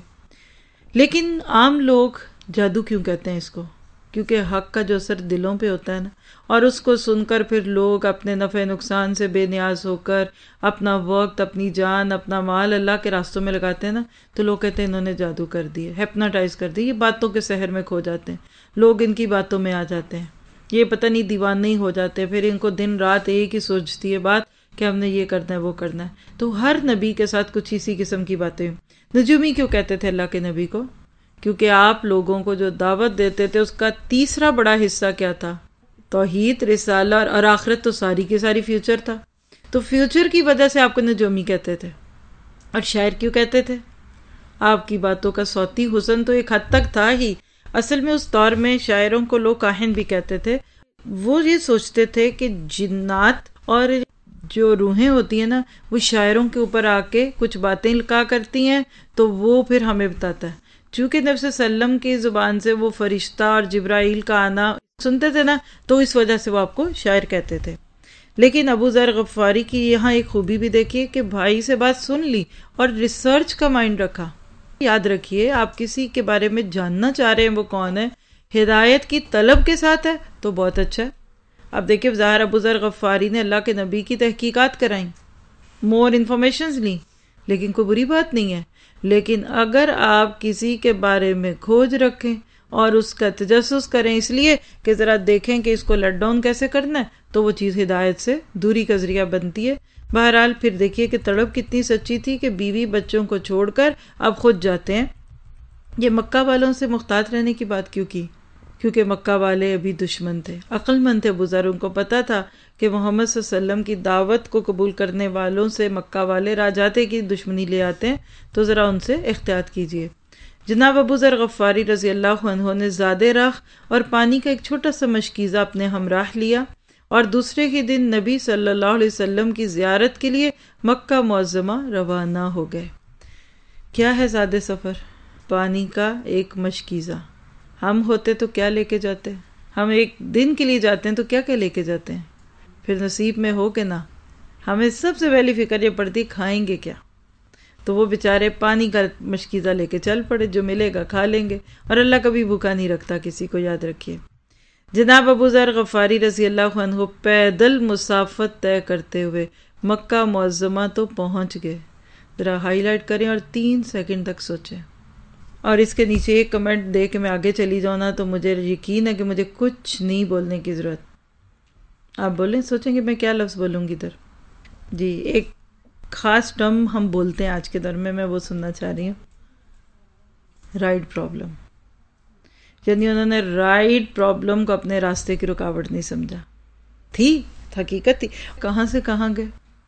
لیکن عام لوگ جادو کیوں کہتے ہیں اس کو؟ کیونکہ حق کا جو اثر دلوں پہ ہوتا ہے نا، اور اس کو سن کر پھر لوگ اپنے نفع نقصان سے بے نیاز ہو کر اپنا وقت، اپنی جان، اپنا مال اللہ کے راستوں میں لگاتے ہیں نا، تو لوگ کہتے ہیں انہوں نے جادو کر دیے، ہیپناٹائز کر دی. یہ باتوں کے سحر میں کھو جاتے ہیں لوگ، ان کی باتوں میں آ جاتے ہیں. یہ پتہ نہیں دیوانے ہی ہو جاتے ہیں. پھر ان کو دن رات ایک ہی سوچتی ہے بات کہ ہم نے یہ کرنا ہے، وہ کرنا ہے. تو ہر نبی کے ساتھ کچھ اسی قسم کی باتیں. نجومی کیوں کہتے تھے اللہ کے نبی کو؟ کیونکہ آپ لوگوں کو جو دعوت دیتے تھے اس کا تیسرا بڑا حصہ کیا تھا؟ توحید، رسالہ اور آخرت. تو ساری کی ساری فیوچر تھا. تو فیوچر کی وجہ سے آپ کو نجومی کہتے تھے. اور شاعر کیوں کہتے تھے؟ آپ کی باتوں کا صوتی حسن تو ایک حد تک تھا ہی. اصل میں اس دور میں شاعروں کو لوگ کاہن بھی کہتے تھے. وہ یہ سوچتے تھے کہ جنات اور جو روحیں ہوتی ہیں نا، وہ شاعروں کے اوپر آ کے کچھ باتیں لکھا کرتی ہیں تو وہ پھر ہمیں بتاتا ہے. چونکہ نبی صلی اللہ علیہ وسلم کی زبان سے وہ فرشتہ اور جبرائیل کا آنا سنتے تھے نا، تو اس وجہ سے وہ آپ کو شاعر کہتے تھے. لیکن ابو ذر غفاری کی یہاں ایک خوبی بھی دیکھیے کہ بھائی سے بات سن لی اور ریسرچ کا مائنڈ رکھا. یاد رکھیے، آپ کسی کے بارے میں جاننا چاہ رہے ہیں وہ کون ہے، ہدایت کی طلب کے ساتھ ہے تو بہت اچھا ہے. اب دیکھیے ظاہر ابو ذر غفاری نے اللہ کے نبی کی تحقیقات کرائیں، مور انفارمیشنز لیں، لیکن کوئی بری بات نہیں ہے. لیکن اگر آپ کسی کے بارے میں کھوج رکھیں اور اس کا تجسس کریں اس لیے کہ ذرا دیکھیں کہ اس کو لٹ ڈاؤن کیسے کرنا ہے، تو وہ چیز ہدایت سے دوری کا ذریعہ بنتی ہے. بہرحال پھر دیکھیے کہ تڑپ کتنی سچی تھی کہ بیوی بچوں کو چھوڑ کر اب خود جاتے ہیں. یہ مکہ والوں سے محتاط رہنے کی بات کیوں کی؟ کیونکہ مکہ والے ابھی دشمن تھے، عقل مند تھے. بزرگوں کو پتا تھا کہ محمد صلی اللہ علیہ وسلم کی دعوت کو قبول کرنے والوں سے مکہ والے راجاتے کی دشمنی لے آتے ہیں، تو ذرا ان سے احتیاط کیجیے. جناب ابو ذر غفاری رضی اللہ عنہ نے زاد راہ اور پانی کا ایک چھوٹا سا مشکیزہ اپنے ہمراہ لیا اور دوسرے ہی دن نبی صلی اللہ علیہ وسلم کی زیارت کے لیے مکہ معظمہ روانہ ہو گئے. کیا ہے زاد سفر؟ پانی کا ایک مشکیزہ. ہم ہوتے تو کیا لے کے جاتے؟ ہم ایک دن کے لیے جاتے ہیں تو کیا کیا لے کے جاتے ہیں، پھر نصیب میں ہو کہ نہ، ہمیں سب سے پہلی فکر یہ پڑتی کھائیں گے کیا، تو وہ بیچارے پانی کا مشکیزہ لے کے چل پڑے، جو ملے گا کھا لیں گے، اور اللہ کبھی بھوکا نہیں رکھتا کسی کو، یاد رکھیے۔ جناب ابو ذر غفاری رضی اللہ عنہ پیدل مسافت طے کرتے ہوئے مکہ معظمہ تو پہنچ گئے، ذرا ہائی لائٹ کریں اور 3 سیکنڈ تک سوچیں، اور اس کے نیچے ایک کمنٹ دے کے میں آگے چلی جاؤں نا تو مجھے یقین ہے کہ مجھے کچھ نہیں بولنے کی ضرورت، آپ بولیں، سوچیں کہ میں کیا لفظ بولوں گی ادھر۔ جی، ایک خاص ٹرم ہم بولتے ہیں آج کے دور میں وہ سننا چاہ رہی ہوں، رائڈ پرابلم، یعنی انہوں نے رائڈ پرابلم کو اپنے راستے کی رکاوٹ نہیں سمجھا، تھی حقیقت تھی۔ کہاں سے کہاں گئے؟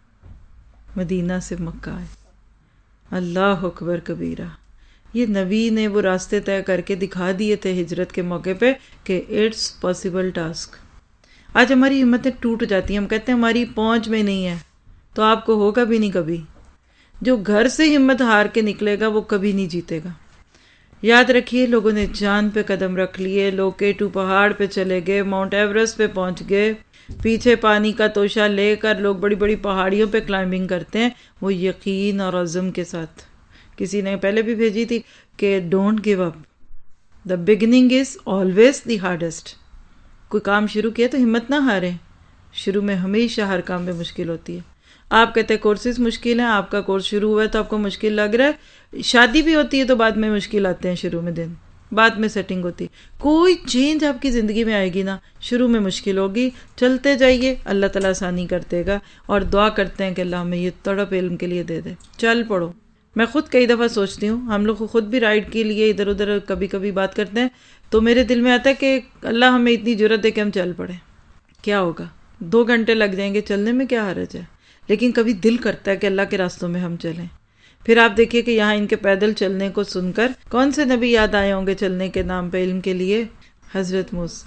مدینہ سے مکہ آئے، اللہ اکبر کبیرہ، یہ نبی نے وہ راستے طے کر کے دکھا دیے تھے ہجرت کے موقع پہ کہ اٹس پاسبل ٹاسک۔ آج ہماری ہمتیں ٹوٹ جاتی ہیں، ہم کہتے ہیں ہماری پہنچ میں نہیں ہے، تو آپ کو ہوگا بھی نہیں کبھی۔ جو گھر سے ہمت ہار کے نکلے گا وہ کبھی نہیں جیتے گا۔ یاد رکھیے، لوگوں نے جان پہ قدم رکھ لیے، لوگ K2 پہاڑ پہ چلے گئے، ماؤنٹ ایورسٹ پہ پہنچ گئے، پیچھے پانی کا توشہ لے کر لوگ بڑی بڑی پہاڑیوں پہ کلائمبنگ کرتے ہیں، وہ یقین اور عزم کے ساتھ۔ کسی نے پہلے بھی بھیجی تھی کہ don't give up, the beginning is always the hardest. کوئی کام شروع کیا تو ہمت نہ ہاریں، شروع میں ہمیشہ ہر کام میں مشکل ہوتی ہے۔ آپ کہتے ہیں کورسز مشکل ہیں، آپ کا کورس شروع ہوا ہے تو آپ کو مشکل لگ رہا ہے، شادی بھی ہوتی ہے تو بعد میں مشکل آتے ہیں، شروع میں دن، بعد میں سیٹنگ ہوتی ہے۔ کوئی چینج آپ کی زندگی میں آئے گی نا، شروع میں مشکل ہوگی، چلتے جائیے، اللہ تعالیٰ آسانی کر دے گا، اور دعا کرتے ہیں کہ اللہ ہمیں یہ تڑپ علم کے لیے دے دے، چل پڑو۔ میں خود کئی دفعہ سوچتی ہوں، ہم لوگ خود بھی رائڈ کے لیے ادھر ادھر کبھی کبھی بات کرتے ہیں تو میرے دل میں آتا ہے کہ اللہ ہمیں اتنی جرت دے کہ ہم چل پڑیں، کیا ہوگا، 2 گھنٹے لگ جائیں گے، چلنے میں کیا حرج ہے، لیکن کبھی دل کرتا ہے کہ اللہ کے راستوں میں ہم چلیں۔ پھر آپ دیکھیے کہ یہاں ان کے پیدل چلنے کو سن کر کون سے نبی یاد آئے ہوں گے چلنے کے نام پہ علم کے لیے؟ حضرت موسیٰ،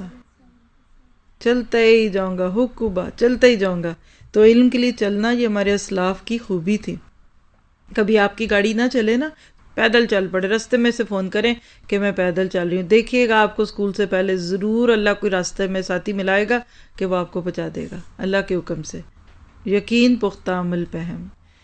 چلتے ہی جاؤں گا، حکوبا، چلتے ہی جاؤں گا۔ تو علم کے لیے چلنا یہ ہمارے اسلاف کی خوبی تھی۔ کبھی آپ کی گاڑی نہ چلے نا، پیدل چل پڑے، راستے میں سے فون کریں کہ میں پیدل چل رہی ہوں، دیکھیے گا آپ کو اسکول سے پہلے ضرور اللہ کوئی راستے میں ساتھی ملائے گا کہ وہ آپ کو پہنچا دے گا اللہ کے حکم سے۔ یقین پختہ عمل پہم،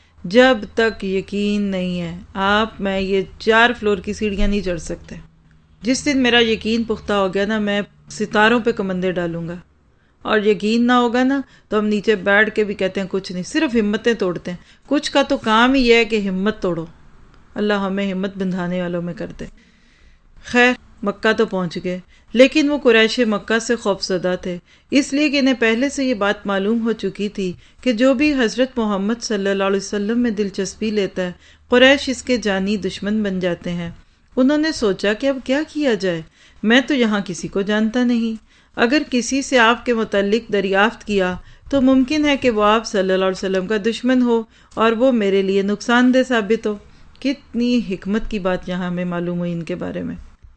جب تک یقین نہیں ہے آپ، میں یہ 4 فلور کی سیڑھیاں نہیں چڑھ سکتے۔ جس دن میرا یقین پختہ ہو گیا نا، میں ستاروں پہ کمندے ڈالوں گا، اور یقین نہ ہوگا نا تو ہم نیچے بیٹھ کے بھی کہتے ہیں کچھ نہیں، صرف ہمتیں توڑتے ہیں۔ کچھ کا تو کام ہی یہ ہے کہ ہمت توڑو، اللہ ہمیں ہمت بندھانے والوں میں کر دے۔ خیر، مکہ تو پہنچ گئے، لیکن وہ قریش مکہ سے خوفزدہ تھے، اس لیے کہ انہیں پہلے سے یہ بات معلوم ہو چکی تھی کہ جو بھی حضرت محمد صلی اللہ علیہ وسلم میں دلچسپی لیتا ہے، قریش اس کے جانی دشمن بن جاتے ہیں۔ انہوں نے سوچا کہ اب کیا کیا جائے، میں تو یہاں کسی کو جانتا نہیں، اگر کسی سے آپ کے متعلق دریافت کیا تو ممکن ہے کہ وہ آپ صلی اللہ علیہ وسلم کا دشمن ہو اور وہ میرے لیے نقصان دہ ثابت ہو۔ کتنی حکمت کی بات یہاں ہمیں معلوم ہوئی ان کے بارے میں،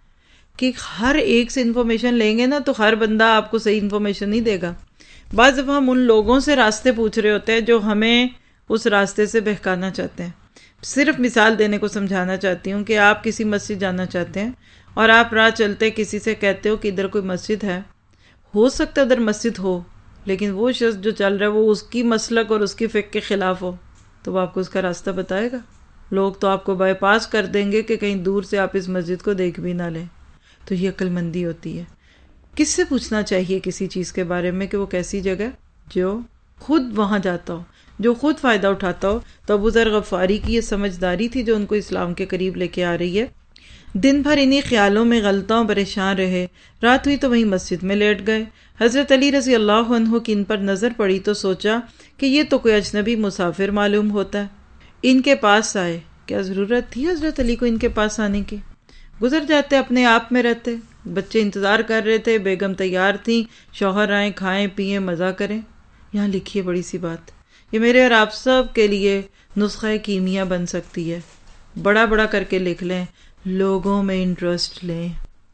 کہ ہر ایک سے انفارمیشن لیں گے نا تو ہر بندہ آپ کو صحیح انفارمیشن نہیں دے گا۔ بعض دفعہ ہم ان لوگوں سے راستے پوچھ رہے ہوتے ہیں جو ہمیں اس راستے سے بہکانا چاہتے ہیں۔ صرف مثال دینے کو سمجھانا چاہتی ہوں کہ آپ کسی مسجد جانا چاہتے ہیں اور آپ راہ چلتے کسی سے کہتے ہو کہ ادھر کوئی مسجد ہے، ہو سکتا ہے ادھر مسجد ہو لیکن وہ شخص جو چل رہا ہے وہ اس کی مسلک اور اس کی فقہ کے خلاف ہو، تو وہ آپ کو اس کا راستہ بتائے گا؟ لوگ تو آپ کو بائی پاس کر دیں گے کہ کہیں دور سے آپ اس مسجد کو دیکھ بھی نہ لیں۔ تو یہ عقل مندی ہوتی ہے۔ کس سے پوچھنا چاہیے کسی چیز کے بارے میں کہ وہ کیسی جگہ، جو خود وہاں جاتا ہو، جو خود فائدہ اٹھاتا ہو۔ تو ابو ذر غفاری کی یہ سمجھداری تھی جو ان کو اسلام کے قریب لے کے آ رہی ہے۔ دن بھر انہی خیالوں میں غلطاں پریشان رہے، رات ہوئی تو وہیں مسجد میں لیٹ گئے۔ حضرت علی رضی اللہ عنہ کی ان پر نظر پڑی تو سوچا کہ یہ تو کوئی اجنبی مسافر معلوم ہوتا ہے، ان کے پاس آئے۔ کیا ضرورت تھی حضرت علی کو ان کے پاس آنے کی؟ گزر جاتے، اپنے آپ میں رہتے، بچے انتظار کر رہے تھے، بیگم تیار تھیں، شوہر آئیں، کھائیں پئیں مزہ کریں۔ یہاں لکھیے بڑی سی بات، یہ میرے اور آپ سب کے لیے نسخہ کیمیا بن سکتی ہے، بڑا بڑا کر کے لکھ لیں، لوگوں میں انٹرسٹ لیں۔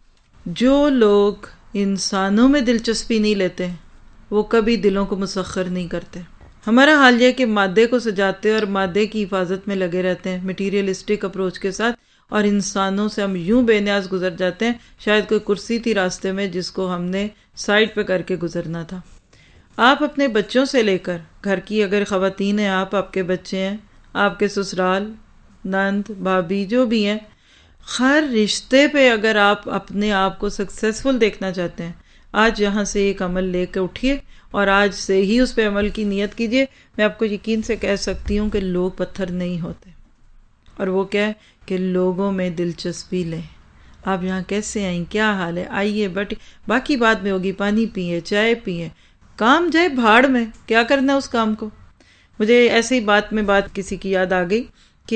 جو لوگ انسانوں میں دلچسپی نہیں لیتے وہ کبھی دلوں کو مسخر نہیں کرتے۔ ہمارا حال یہ کہ مادے کو سجاتے اور مادے کی حفاظت میں لگے رہتے ہیں، مٹیریلسٹک اپروچ کے ساتھ، اور انسانوں سے ہم یوں بے نیاز گزر جاتے ہیں، شاید کوئی کرسی تھی راستے میں جس کو ہم نے سائڈ پہ کر کے گزرنا تھا۔ آپ اپنے بچوں سے لے کر، گھر کی اگر خواتین ہیں آپ کے بچے ہیں، آپ کے سسرال، نند، بھابھی جو بھی ہیں، ہر رشتے پہ اگر آپ اپنے آپ کو سکسیسفل دیکھنا چاہتے ہیں، آج یہاں سے ایک عمل لے کے اٹھیے اور آج سے ہی اس پہ عمل کی نیت کیجیے۔ میں آپ کو یقین سے کہہ سکتی ہوں کہ لوگ پتھر نہیں ہوتے، اور وہ کیا ہے کہ لوگوں میں دلچسپی لیں۔ آپ یہاں کیسے آئیں، کیا حال ہے، آئیے بیٹھے، باقی بعد میں ہوگی، پانی پیئے، چائے پیئے، کام جائے بھاڑ میں، کیا کرنا اس کام کو۔ مجھے ایسے ہی بات کسی کی یاد آ گئی کہ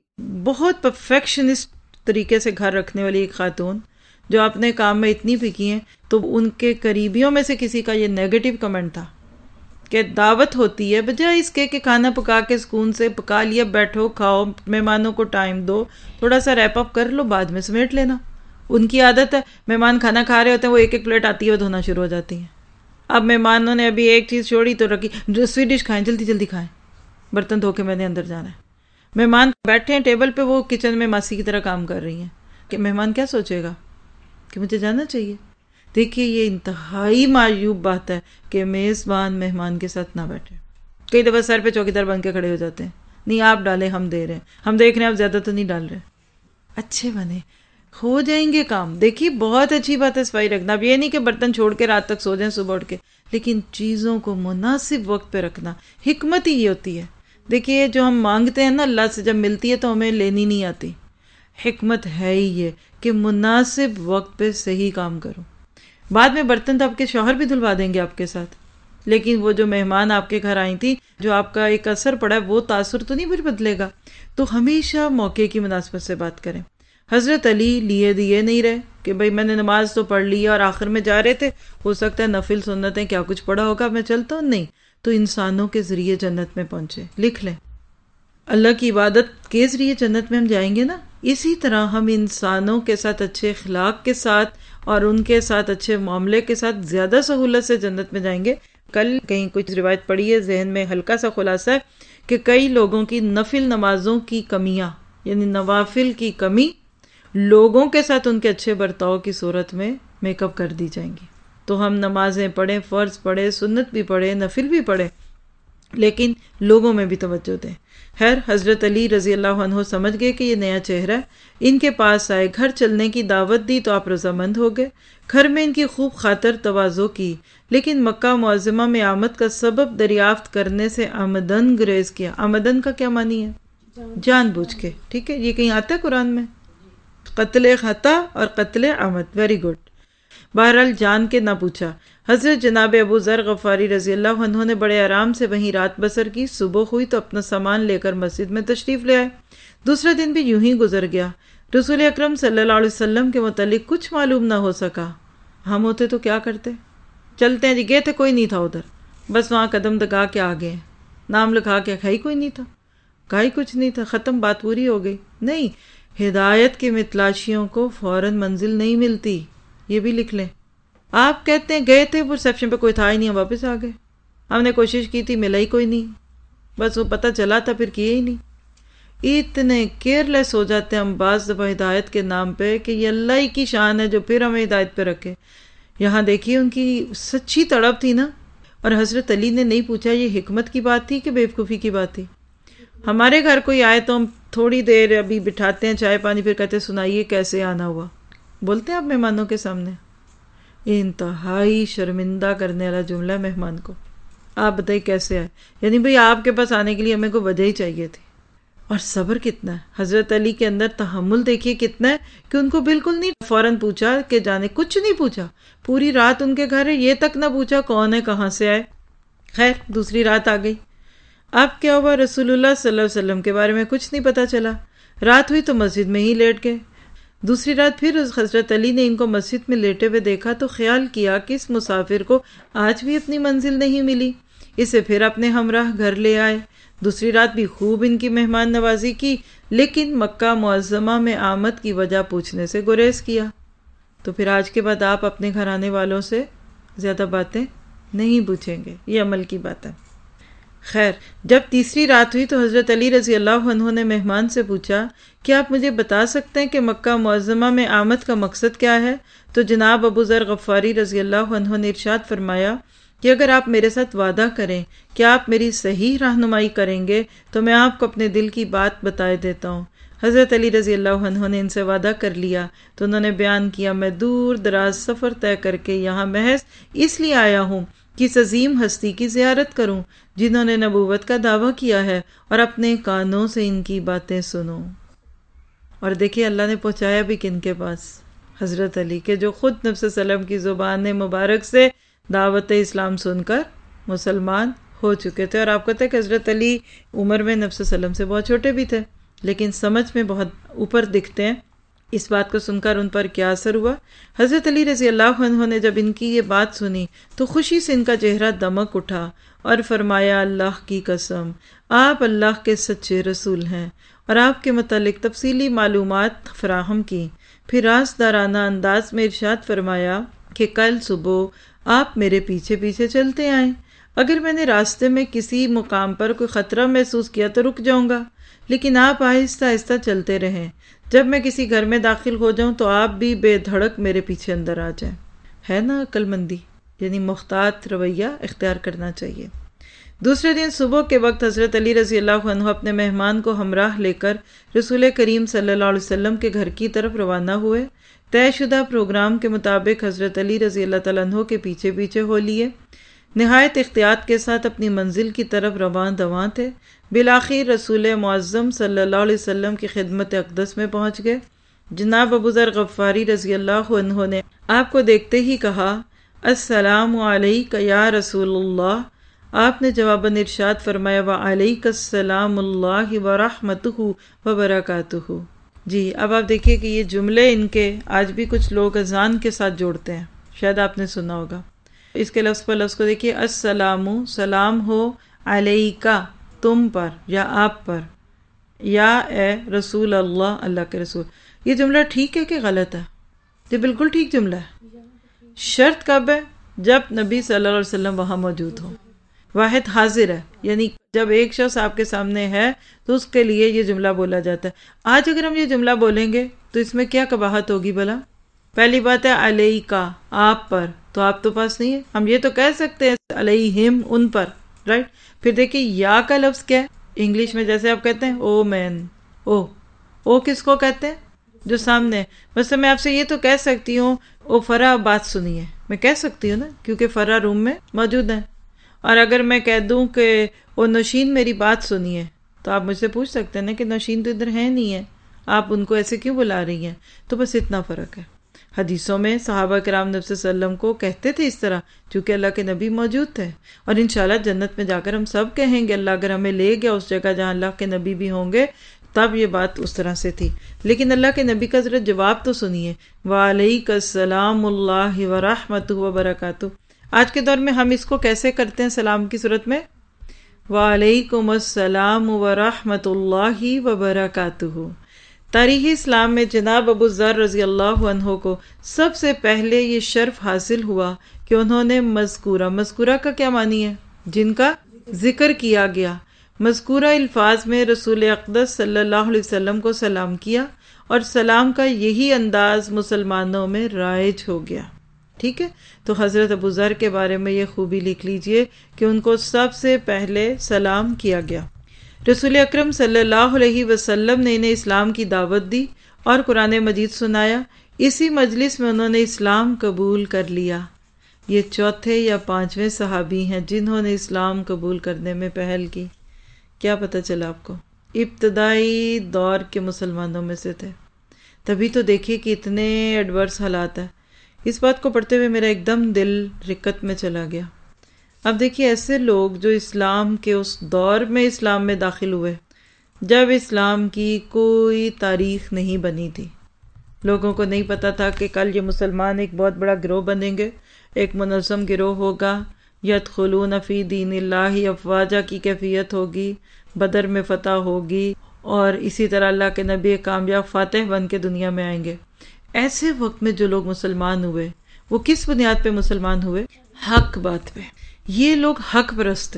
بہت پرفیکشنسٹ طریقے سے گھر رکھنے والی ایک خاتون جو اپنے کام میں اتنی پکی ہیں، تو ان کے قریبیوں میں سے کسی کا یہ نیگیٹو کمنٹ تھا کہ دعوت ہوتی ہے، بجائے اس کے کہ کھانا پکا کے سکون سے پکا لیا، بیٹھو کھاؤ، مہمانوں کو ٹائم دو، تھوڑا سا ریپ اپ کر لو، بعد میں سمیٹ لینا۔ ان کی عادت ہے مہمان کھانا کھا رہے ہوتے ہیں، وہ ایک ایک پلیٹ آتی ہے وہ دھونا شروع ہو جاتی ہیں۔ اب مہمانوں نے ابھی ایک چیز چھوڑی تو رکھی، سویٹ ڈش کھائیں، جلدی جلدی کھائیں، برتن دھو کے میں نے اندر جانا ہے۔ مہمان بیٹھے ہیں ٹیبل پہ، وہ کچن میں ماسی کی طرح کام کر رہی ہیں، کہ مہمان کیا سوچے گا کہ مجھے جانا چاہیے۔ دیکھیے یہ انتہائی معیوب بات ہے کہ میزبان مہمان کے ساتھ نہ بیٹھے۔ کئی دفعہ سر پہ چوکیدار بن کے کھڑے ہو جاتے ہیں، نہیں آپ ڈالیں، ہم دے رہے ہیں، ہم دیکھ رہے ہیں، آپ زیادہ تو نہیں ڈال رہے۔ اچھے بنے، ہو جائیں گے کام۔ دیکھیے بہت اچھی بات ہے صفائی رکھنا، اب یہ نہیں کہ برتن چھوڑ کے رات تک سو جائیں صبح اٹھ کے، لیکن چیزوں کو مناسب وقت پہ رکھنا، حکمت ہی یہ ہوتی ہے۔ دیکھیے جو ہم مانگتے ہیں نا اللہ سے، جب ملتی ہے تو ہمیں لینی نہیں آتی۔ حکمت ہے ہی یہ کہ مناسب وقت پہ صحیح کام کرو۔ بعد میں برتن تو آپ کے شوہر بھی دھلوا دیں گے آپ کے ساتھ، لیکن وہ جو مہمان آپ کے گھر آئی تھی، جو آپ کا ایک اثر پڑا ہے، وہ تاثر تو نہیں پھر بدلے گا۔ تو ہمیشہ موقع کی مناسبت سے بات کریں۔ حضرت علی لیے دیے نہیں رہے کہ بھئی میں نے نماز تو پڑھ لی اور آخر میں جا رہے تھے، ہو سکتا ہے نفل سنتیں کیا کچھ پڑھا ہوگا، میں چلتا ہوں، نہیں، تو انسانوں کے ذریعے جنت میں پہنچے۔ لکھ لیں، اللہ کی عبادت کے ذریعے جنت میں ہم جائیں گے نا، اسی طرح ہم انسانوں کے ساتھ اچھے اخلاق کے ساتھ اور ان کے ساتھ اچھے معاملے کے ساتھ زیادہ سہولت سے جنت میں جائیں گے۔ کل کہیں کچھ روایت پڑھی ہے، ذہن میں ہلکا سا خلاصہ ہے کہ کئی لوگوں کی نفل نمازوں کی کمیاں، یعنی نوافل کی کمی، لوگوں کے ساتھ ان کے اچھے برتاؤ کی صورت میں میک اپ کر دی جائیں گی۔ تو ہم نمازیں پڑھیں، فرض پڑھیں، سنت بھی پڑھیں، نفل بھی پڑھیں، لیکن لوگوں میں بھی توجہ دیں۔ خیر، حضرت علی رضی اللہ عنہ سمجھ گئے کہ یہ نیا چہرہ ہے، ان کے پاس آئے، گھر چلنے کی دعوت دی تو آپ رضامند ہو گئے، گھر میں ان کی خوب خاطر تواضع کی، لیکن مکہ معظمہ میں آمد کا سبب دریافت کرنے سے آمدن گریز کیا۔ آمدن کا کیا معنی ہے؟ جان بوجھ کے، ٹھیک ہے، یہ کہیں آتا ہے قرآن میں؟ قتل خطا اور قتل عمد، ویری گڈ۔ بہرحال جان کے نہ پوچھا۔ حضرت جناب ابو ذر غفاری رضی اللہ عنہ نے بڑے آرام سے وہیں رات بسر کی، صبح ہوئی تو اپنا سامان لے کر مسجد میں تشریف لے آئے۔ دوسرا دن بھی یوں ہی گزر گیا۔ رسول اکرم صلی اللہ علیہ وسلم کے متعلق کچھ معلوم نہ ہو سکا۔ ہم ہوتے تو کیا کرتے؟ چلتے ہیں جی، گئے تھے، کوئی نہیں تھا ادھر، بس وہاں قدم دگا کے آ گئے، نام لکھا کے، کہیں کوئی نہیں تھا، کہیں کچھ نہیں تھا، ختم، بات پوری ہو گئی۔ نہیں، ہدایت کے متلاشیوں کو فوراً منزل نہیں ملتی، یہ بھی لکھ لیں۔ آپ کہتے ہیں گئے تھے، وہ ریسیپشن پہ کوئی تھا ہی نہیں، ہم واپس آ گئے، ہم نے کوشش کی تھی، ملا ہی کوئی نہیں، بس وہ پتہ چلا تھا پھر کیے ہی نہیں۔ اتنے کیئر لیس ہو جاتے ہیں ہم بعض دفعہ ہدایت کے نام پہ کہ یہ اللہ ہی کی شان ہے جو پھر ہمیں ہدایت پہ رکھے۔ یہاں دیکھیے ان کی سچی تڑپ تھی نا، اور حضرت علی نے نہیں پوچھا یہ حکمت کی بات تھی کہ بیوقوفی کی بات تھی۔ ہمارے گھر کوئی آئے تو ہم تھوڑی دیر ابھی بٹھاتے ہیں چائے پانی، پھر کہتے ہیں سنائیے کیسے آنا ہوا، بولتے ہیں آپ مہمانوں کے سامنے؟ انتہائی شرمندہ کرنے والا جملہ ہے مہمان کو۔ آپ بتائیے کیسے آئے، یعنی بھئی آپ کے پاس آنے کے لیے ہمیں کوئی وجہ ہی چاہیے تھی۔ اور صبر کتنا ہے حضرت علی کے اندر، تحمل دیکھیے کتنا ہے کہ ان کو بالکل نہیں فوراً پوچھا کہ جانے، کچھ نہیں پوچھا، پوری رات ان کے گھر ہے، یہ تک نہ پوچھا کون ہے، کہاں سے آئے۔ خیر دوسری رات آ گئی، اب کیا ہوا، رسول اللہ صلی اللہ علیہ وسلم کے بارے میں کچھ نہیں پتا چلا، رات ہوئی تو مسجد میں ہی لیٹ گئے۔ دوسری رات پھر حضرت علی نے ان کو مسجد میں لیٹے ہوئے دیکھا تو خیال کیا کہ اس مسافر کو آج بھی اپنی منزل نہیں ملی، اسے پھر اپنے ہمراہ گھر لے آئے۔ دوسری رات بھی خوب ان کی مہمان نوازی کی، لیکن مکہ معظمہ میں آمد کی وجہ پوچھنے سے گریز کیا۔ تو پھر آج کے بعد آپ اپنے گھر آنے والوں سے زیادہ باتیں نہیں پوچھیں گے، یہ عمل کی بات ہے۔ خیر، جب تیسری رات ہوئی تو حضرت علی رضی اللہ عنہ نے مہمان سے پوچھا کہ آپ مجھے بتا سکتے ہیں کہ مکہ معظمہ میں آمد کا مقصد کیا ہے؟ تو جناب ابو ذر غفاری رضی اللہ عنہ نے ارشاد فرمایا کہ اگر آپ میرے ساتھ وعدہ کریں کہ آپ میری صحیح رہنمائی کریں گے تو میں آپ کو اپنے دل کی بات بتائے دیتا ہوں۔ حضرت علی رضی اللہ عنہ نے ان سے وعدہ کر لیا تو انہوں نے بیان کیا، میں دور دراز سفر طے کر کے یہاں محض اس لیے آیا ہوں کہ اس عظیم ہستی کی زیارت کروں جنہوں نے نبوت کا دعویٰ کیا ہے، اور اپنے کانوں سے ان کی باتیں سنوں۔ اور دیکھیے اللہ نے پہنچایا بھی کن کے پاس؟ حضرت علی کے، جو خود نبی صلی اللہ علیہ وسلم کی زبان مبارک سے دعوت اسلام سن کر مسلمان ہو چکے تھے۔ اور آپ کہتے ہیں کہ حضرت علی عمر میں نبی صلی اللہ علیہ وسلم سے بہت چھوٹے بھی تھے، لیکن سمجھ میں بہت اوپر دکھتے ہیں۔ اس بات کو سن کر ان پر کیا اثر ہوا؟ حضرت علی رضی اللہ عنہ نے جب ان کی یہ بات سنی تو خوشی سے ان کا چہرہ دمک اٹھا اور فرمایا، اللہ کی قسم، آپ اللہ کے سچے رسول ہیں، اور آپ کے متعلق تفصیلی معلومات فراہم کی۔ پھر رازدارانہ انداز میں ارشاد فرمایا کہ کل صبح آپ میرے پیچھے پیچھے چلتے آئیں، اگر میں نے راستے میں کسی مقام پر کوئی خطرہ محسوس کیا تو رک جاؤں گا، لیکن آپ آہستہ آہستہ چلتے رہیں۔ جب میں کسی گھر میں داخل ہو جاؤں تو آپ بھی بے دھڑک میرے پیچھے اندر آ جائیں۔ ہے نا عقل مندی؟ یعنی محتاط رویہ اختیار کرنا چاہیے۔ دوسرے دن صبح کے وقت حضرت علی رضی اللہ عنہ اپنے مہمان کو ہمراہ لے کر رسول کریم صلی اللہ علیہ وسلم کے گھر کی طرف روانہ ہوئے۔ طے شدہ پروگرام کے مطابق حضرت علی رضی اللہ تعالیٰ عنہ کے پیچھے پیچھے ہو لیے، نہایت احتیاط کے ساتھ اپنی منزل کی طرف رواں دواں تھے۔ بالآخر رسول معظم صلی اللہ علیہ وسلم کی خدمت اقدس میں پہنچ گئے۔ جناب ابو ذر غفاری رضی اللہ عنہ نے آپ کو دیکھتے ہی کہا، السلام علیک یا رسول اللہ۔ آپ نے جواباً ارشاد فرمایا، وعلیک السلام اللہ ورحمتہ وبرکاتہ۔ جی اب آپ دیکھیے کہ یہ جملے ان کے آج بھی کچھ لوگ اذان کے ساتھ جوڑتے ہیں، شاید آپ نے سنا ہوگا۔ اس کے لفظ پر لفظ کو دیکھیے، السلام، سلام ہو، علیکا، تم پر یا آپ پر، یا اے رسول اللہ، اللہ کے رسول۔ یہ جملہ ٹھیک ہے کہ غلط ہے؟ یہ بالکل ٹھیک جملہ ہے۔ شرط کب ہے؟ جب نبی صلی اللہ علیہ وسلم وہاں موجود ہو، واحد حاضر ہے، یعنی جب ایک شخص آپ کے سامنے ہے تو اس کے لیے یہ جملہ بولا جاتا ہے۔ آج اگر ہم یہ جملہ بولیں گے تو اس میں کیا قباحت ہوگی بھلا؟ پہلی بات ہے علیکا، آپ پر، تو آپ تو پاس نہیں ہے۔ ہم یہ تو کہہ سکتے ہیں علیہم، ان پر، رائٹ؟ پھر دیکھیے یا کا لفظ کیا ہے انگلش میں؟ جیسے آپ کہتے ہیں او مین، او کس کو کہتے ہیں؟ جو سامنے ہے۔ بس میں آپ سے یہ تو کہہ سکتی ہوں او فرا، بات سنیے، میں کہہ سکتی ہوں نا، کیونکہ فرا روم میں موجود ہے۔ اور اگر میں کہہ دوں کہ او نوشین میری بات سنیے، تو آپ مجھ سے پوچھ سکتے ہیں نا کہ نوشین تو ادھر ہے نہیں ہے، آپ ان کو ایسے کیوں بلا رہی ہیں؟ تو بس اتنا فرق ہے۔ حدیثوں میں صحابہ کرام نبی صلی اللہ علیہ وسلم کو کہتے تھے اس طرح، چونکہ اللہ کے نبی موجود تھے۔ اور انشاءاللہ جنت میں جا کر ہم سب کہیں گے، اللہ اگر ہمیں لے گیا اس جگہ جہاں اللہ کے نبی بھی ہوں گے، تب یہ بات اس طرح سے تھی۔ لیکن اللہ کے نبی کا ذرا جواب تو سنیے، وعلیک السلام اللہ ورحمتہ وبرکاتہ۔ آج کے دور میں ہم اس کو کیسے کرتے ہیں سلام کی صورت میں؟ وعلیکم السلام ورحمۃ اللہ وبرکاتہ۔ تاریخ اسلام میں جناب ابو ذر رضی اللہ عنہ کو سب سے پہلے یہ شرف حاصل ہوا کہ انہوں نے مذکورہ کا کیا معنی ہے؟ جن کا ذکر کیا گیا، مذکورہ الفاظ میں رسول اقدس صلی اللہ علیہ وسلم کو سلام کیا، اور سلام کا یہی انداز مسلمانوں میں رائج ہو گیا۔ ٹھیک ہے، تو حضرت ابو ذر کے بارے میں یہ خوبی لکھ لیجئے کہ ان کو سب سے پہلے سلام کیا گیا۔ رسول اکرم صلی اللہ علیہ وسلم نے انہیں اسلام کی دعوت دی اور قرآن مجید سنایا۔ اسی مجلس میں انہوں نے اسلام قبول کر لیا۔ یہ چوتھے یا پانچویں صحابی ہیں جنہوں نے اسلام قبول کرنے میں پہل کی۔ کیا پتہ چلا آپ کو؟ ابتدائی دور کے مسلمانوں میں سے تھے۔ تبھی تو دیکھیے کہ اتنے ایڈورس حالات ہیں۔ اس بات کو پڑھتے ہوئے میرا ایک دم دل رکت میں چلا گیا۔ اب دیکھیے ایسے لوگ جو اسلام کے اس دور میں اسلام میں داخل ہوئے جب اسلام کی کوئی تاریخ نہیں بنی تھی، لوگوں کو نہیں پتا تھا کہ کل یہ مسلمان ایک بہت بڑا گروہ بنیں گے، ایک منظم گروہ ہوگا، یدخلون فی دین اللہ افواجا کی کیفیت ہوگی، بدر میں فتح ہوگی، اور اسی طرح اللہ کے نبی کامیاب فاتح بن کے دنیا میں آئیں گے۔ ایسے وقت میں جو لوگ مسلمان ہوئے وہ کس بنیاد پہ مسلمان ہوئے؟ حق بات پہ۔ یہ لوگ حق پرست تھے،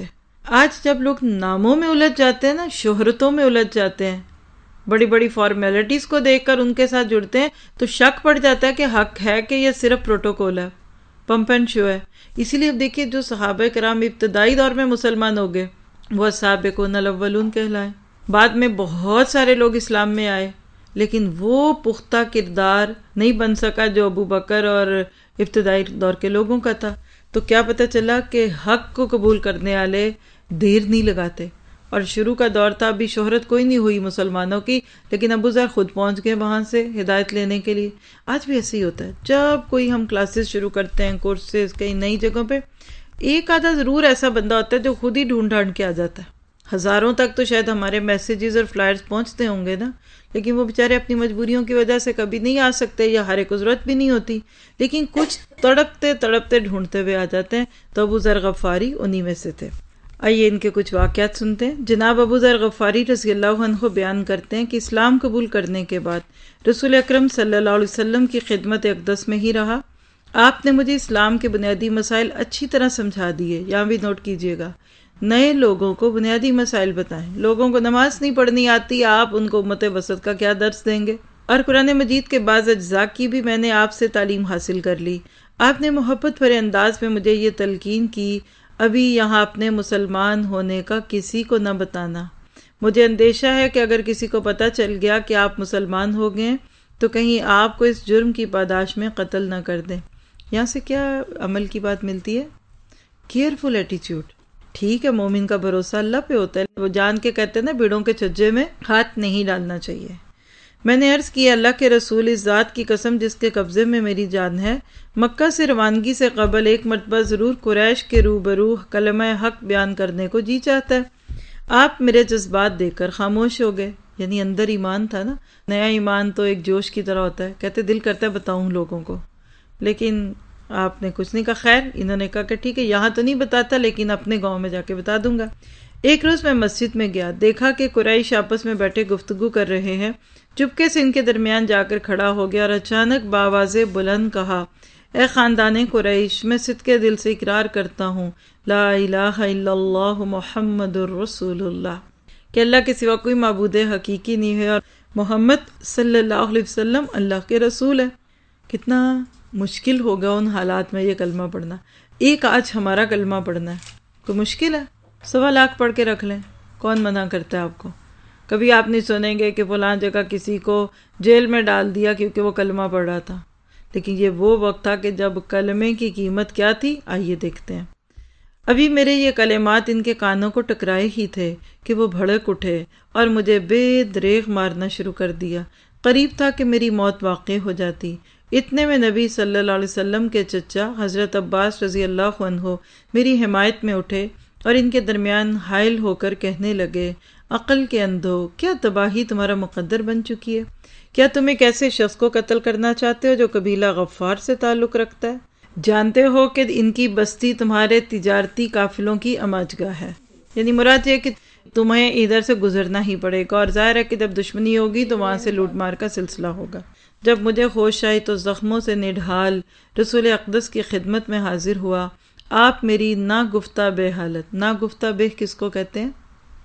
آج جب لوگ ناموں میں الجھ جاتے ہیں نا، شہرتوں میں الجھ جاتے ہیں، بڑی بڑی فارمیلٹیز کو دیکھ کر ان کے ساتھ جڑتے ہیں، تو شک پڑ جاتا ہے کہ حق ہے کہ یہ صرف پروٹوکول ہے، پمپ اینڈ شو ہے۔ اسی لیے اب دیکھیے جو صحابہ کرام ابتدائی دور میں مسلمان ہو گئے وہ سابقون الاولون کہلائے، بعد میں بہت سارے لوگ اسلام میں آئے، لیکن وہ پختہ کردار نہیں بن سکا جو ابو بکر اور ابتدائی دور کے لوگوں کا تھا۔ تو کیا پتہ چلا کہ حق کو قبول کرنے والے دیر نہیں لگاتے، اور شروع کا دور تھا، ابھی شہرت کوئی نہیں ہوئی مسلمانوں کی، لیکن ابو ذر خود پہنچ گئے وہاں سے ہدایت لینے کے لیے۔ آج بھی ایسے ہی ہوتا ہے، جب کوئی ہم کلاسز شروع کرتے ہیں، کورسز کئی نئی جگہوں پہ، ایک آدھا ضرور ایسا بندہ ہوتا ہے جو خود ہی ڈھونڈ ڈھانڈ کے آ جاتا ہے۔ ہزاروں تک تو شاید ہمارے میسیجز اور فلائرز پہنچتے ہوں گے نا، لیکن وہ بیچارے اپنی مجبوریوں کی وجہ سے کبھی نہیں آ سکتے، یا ہر ایک کو ضرورت بھی نہیں ہوتی، لیکن کچھ تڑپتے تڑپتے ڈھونڈتے ہوئے آ جاتے ہیں۔ تو ابو ذر غفاری انہی میں سے تھے۔ آئیے ان کے کچھ واقعات سنتے ہیں۔ جناب ابو ذر غفاری رضی اللہ عنہ بیان کرتے ہیں کہ اسلام قبول کرنے کے بعد رسول اکرم صلی اللہ علیہ وسلم کی خدمت اقدس میں ہی رہا۔ آپ نے مجھے اسلام کے بنیادی مسائل اچھی طرح سمجھا دیے۔ یہاں بھی نوٹ کیجئے گا، نئے لوگوں کو بنیادی مسائل بتائیں۔ لوگوں کو نماز نہیں پڑھنی آتی، آپ ان کو امت وسط کا کیا درس دیں گے؟ اور قرآن مجید کے بعض اجزاء کی بھی میں نے آپ سے تعلیم حاصل کر لی۔ آپ نے محبت بھرے انداز میں مجھے یہ تلقین کی، ابھی یہاں اپنے مسلمان ہونے کا کسی کو نہ بتانا۔ مجھے اندیشہ ہے کہ اگر کسی کو پتہ چل گیا کہ آپ مسلمان ہو گئے تو کہیں آپ کو اس جرم کی پاداش میں قتل نہ کر دیں۔ یہاں سے کیا عمل کی بات ملتی ہے؟ کیئرفل ایٹیچیوڈ۔ ٹھیک ہے، مومن کا بھروسہ اللہ پہ ہوتا ہے، وہ جان کے کہتے ہیں نا بھیڑوں کے چھجے میں ہاتھ نہیں ڈالنا چاہیے۔ میں نے عرض کی، اللہ کے رسول، اس ذات کی قسم جس کے قبضے میں میری جان ہے، مکہ سے روانگی سے قبل ایک مرتبہ ضرور قریش کے روبرو کلمہ حق بیان کرنے کو جی چاہتا ہے۔ آپ میرے جذبات دیکھ کر خاموش ہو گئے، یعنی اندر ایمان تھا نا، نیا ایمان تو ایک جوش کی طرح ہوتا ہے، کہتے دل کرتا ہے بتاؤں لوگوں کو، لیکن آپ نے کچھ نہیں کہا۔ خیر، انہوں نے کہا کہ ٹھیک ہے، یہاں تو نہیں بتاتا لیکن اپنے گاؤں میں جا کے بتا دوں گا۔ ایک روز میں مسجد میں گیا، دیکھا کہ قریش آپس میں بیٹھے گفتگو کر رہے ہیں۔ چپکے سے ان کے درمیان جا کر کھڑا ہو گیا اور اچانک بآواز بلند کہا، اے خاندان قریش، میں صدقے دل سے اقرار کرتا ہوں لا الہ الا اللہ محمد الرسول اللہ، کہ اللہ کے سوا کوئی معبود حقیقی نہیں ہے اور محمد صلی اللہ علیہ وسلم اللہ کے رسول ہے۔ کتنا مشکل ہوگا ان حالات میں یہ کلمہ پڑھنا۔ ایک آج ہمارا کلمہ پڑھنا ہے کوئی مشکل ہے؟ 1.25 لاکھ پڑھ کے رکھ لیں، کون منع کرتا ہے آپ کو؟ کبھی آپ نہیں سنیں گے کہ فلاں جگہ کسی کو جیل میں ڈال دیا کیونکہ وہ کلمہ پڑھ رہا تھا، لیکن یہ وہ وقت تھا کہ جب کلمے کی قیمت کیا تھی۔ آئیے دیکھتے ہیں۔ ابھی میرے یہ کلمات ان کے کانوں کو ٹکرائے ہی تھے کہ وہ بھڑک اٹھے اور مجھے بے دریغ مارنا شروع کر دیا۔ قریب تھا کہ میری موت واقع ہو جاتی۔ اتنے میں نبی صلی اللہ علیہ وسلم کے چچا حضرت عباس رضی اللہ عنہ میری حمایت میں اٹھے اور ان کے درمیان حائل ہو کر کہنے لگے، عقل کے اندھو، کیا تباہی تمہارا مقدر بن چکی ہے؟ کیا تم ایک ایسے شخص کو قتل کرنا چاہتے ہو جو قبیلہ غفار سے تعلق رکھتا ہے؟ جانتے ہو کہ ان کی بستی تمہارے تجارتی قافلوں کی اماجگاہ ہے، یعنی مراد یہ کہ تمہیں ادھر سے گزرنا ہی پڑے گا، اور ظاہر ہے کہ جب دشمنی ہوگی تو وہاں سے لوٹ مار کا سلسلہ ہوگا۔ جب مجھے ہوش آئی تو زخموں سے نڈھال رسول اقدس کی خدمت میں حاضر ہوا۔ آپ میری ناگفتہ بے حالت، ناگفتہ بے کس کو کہتے ہیں؟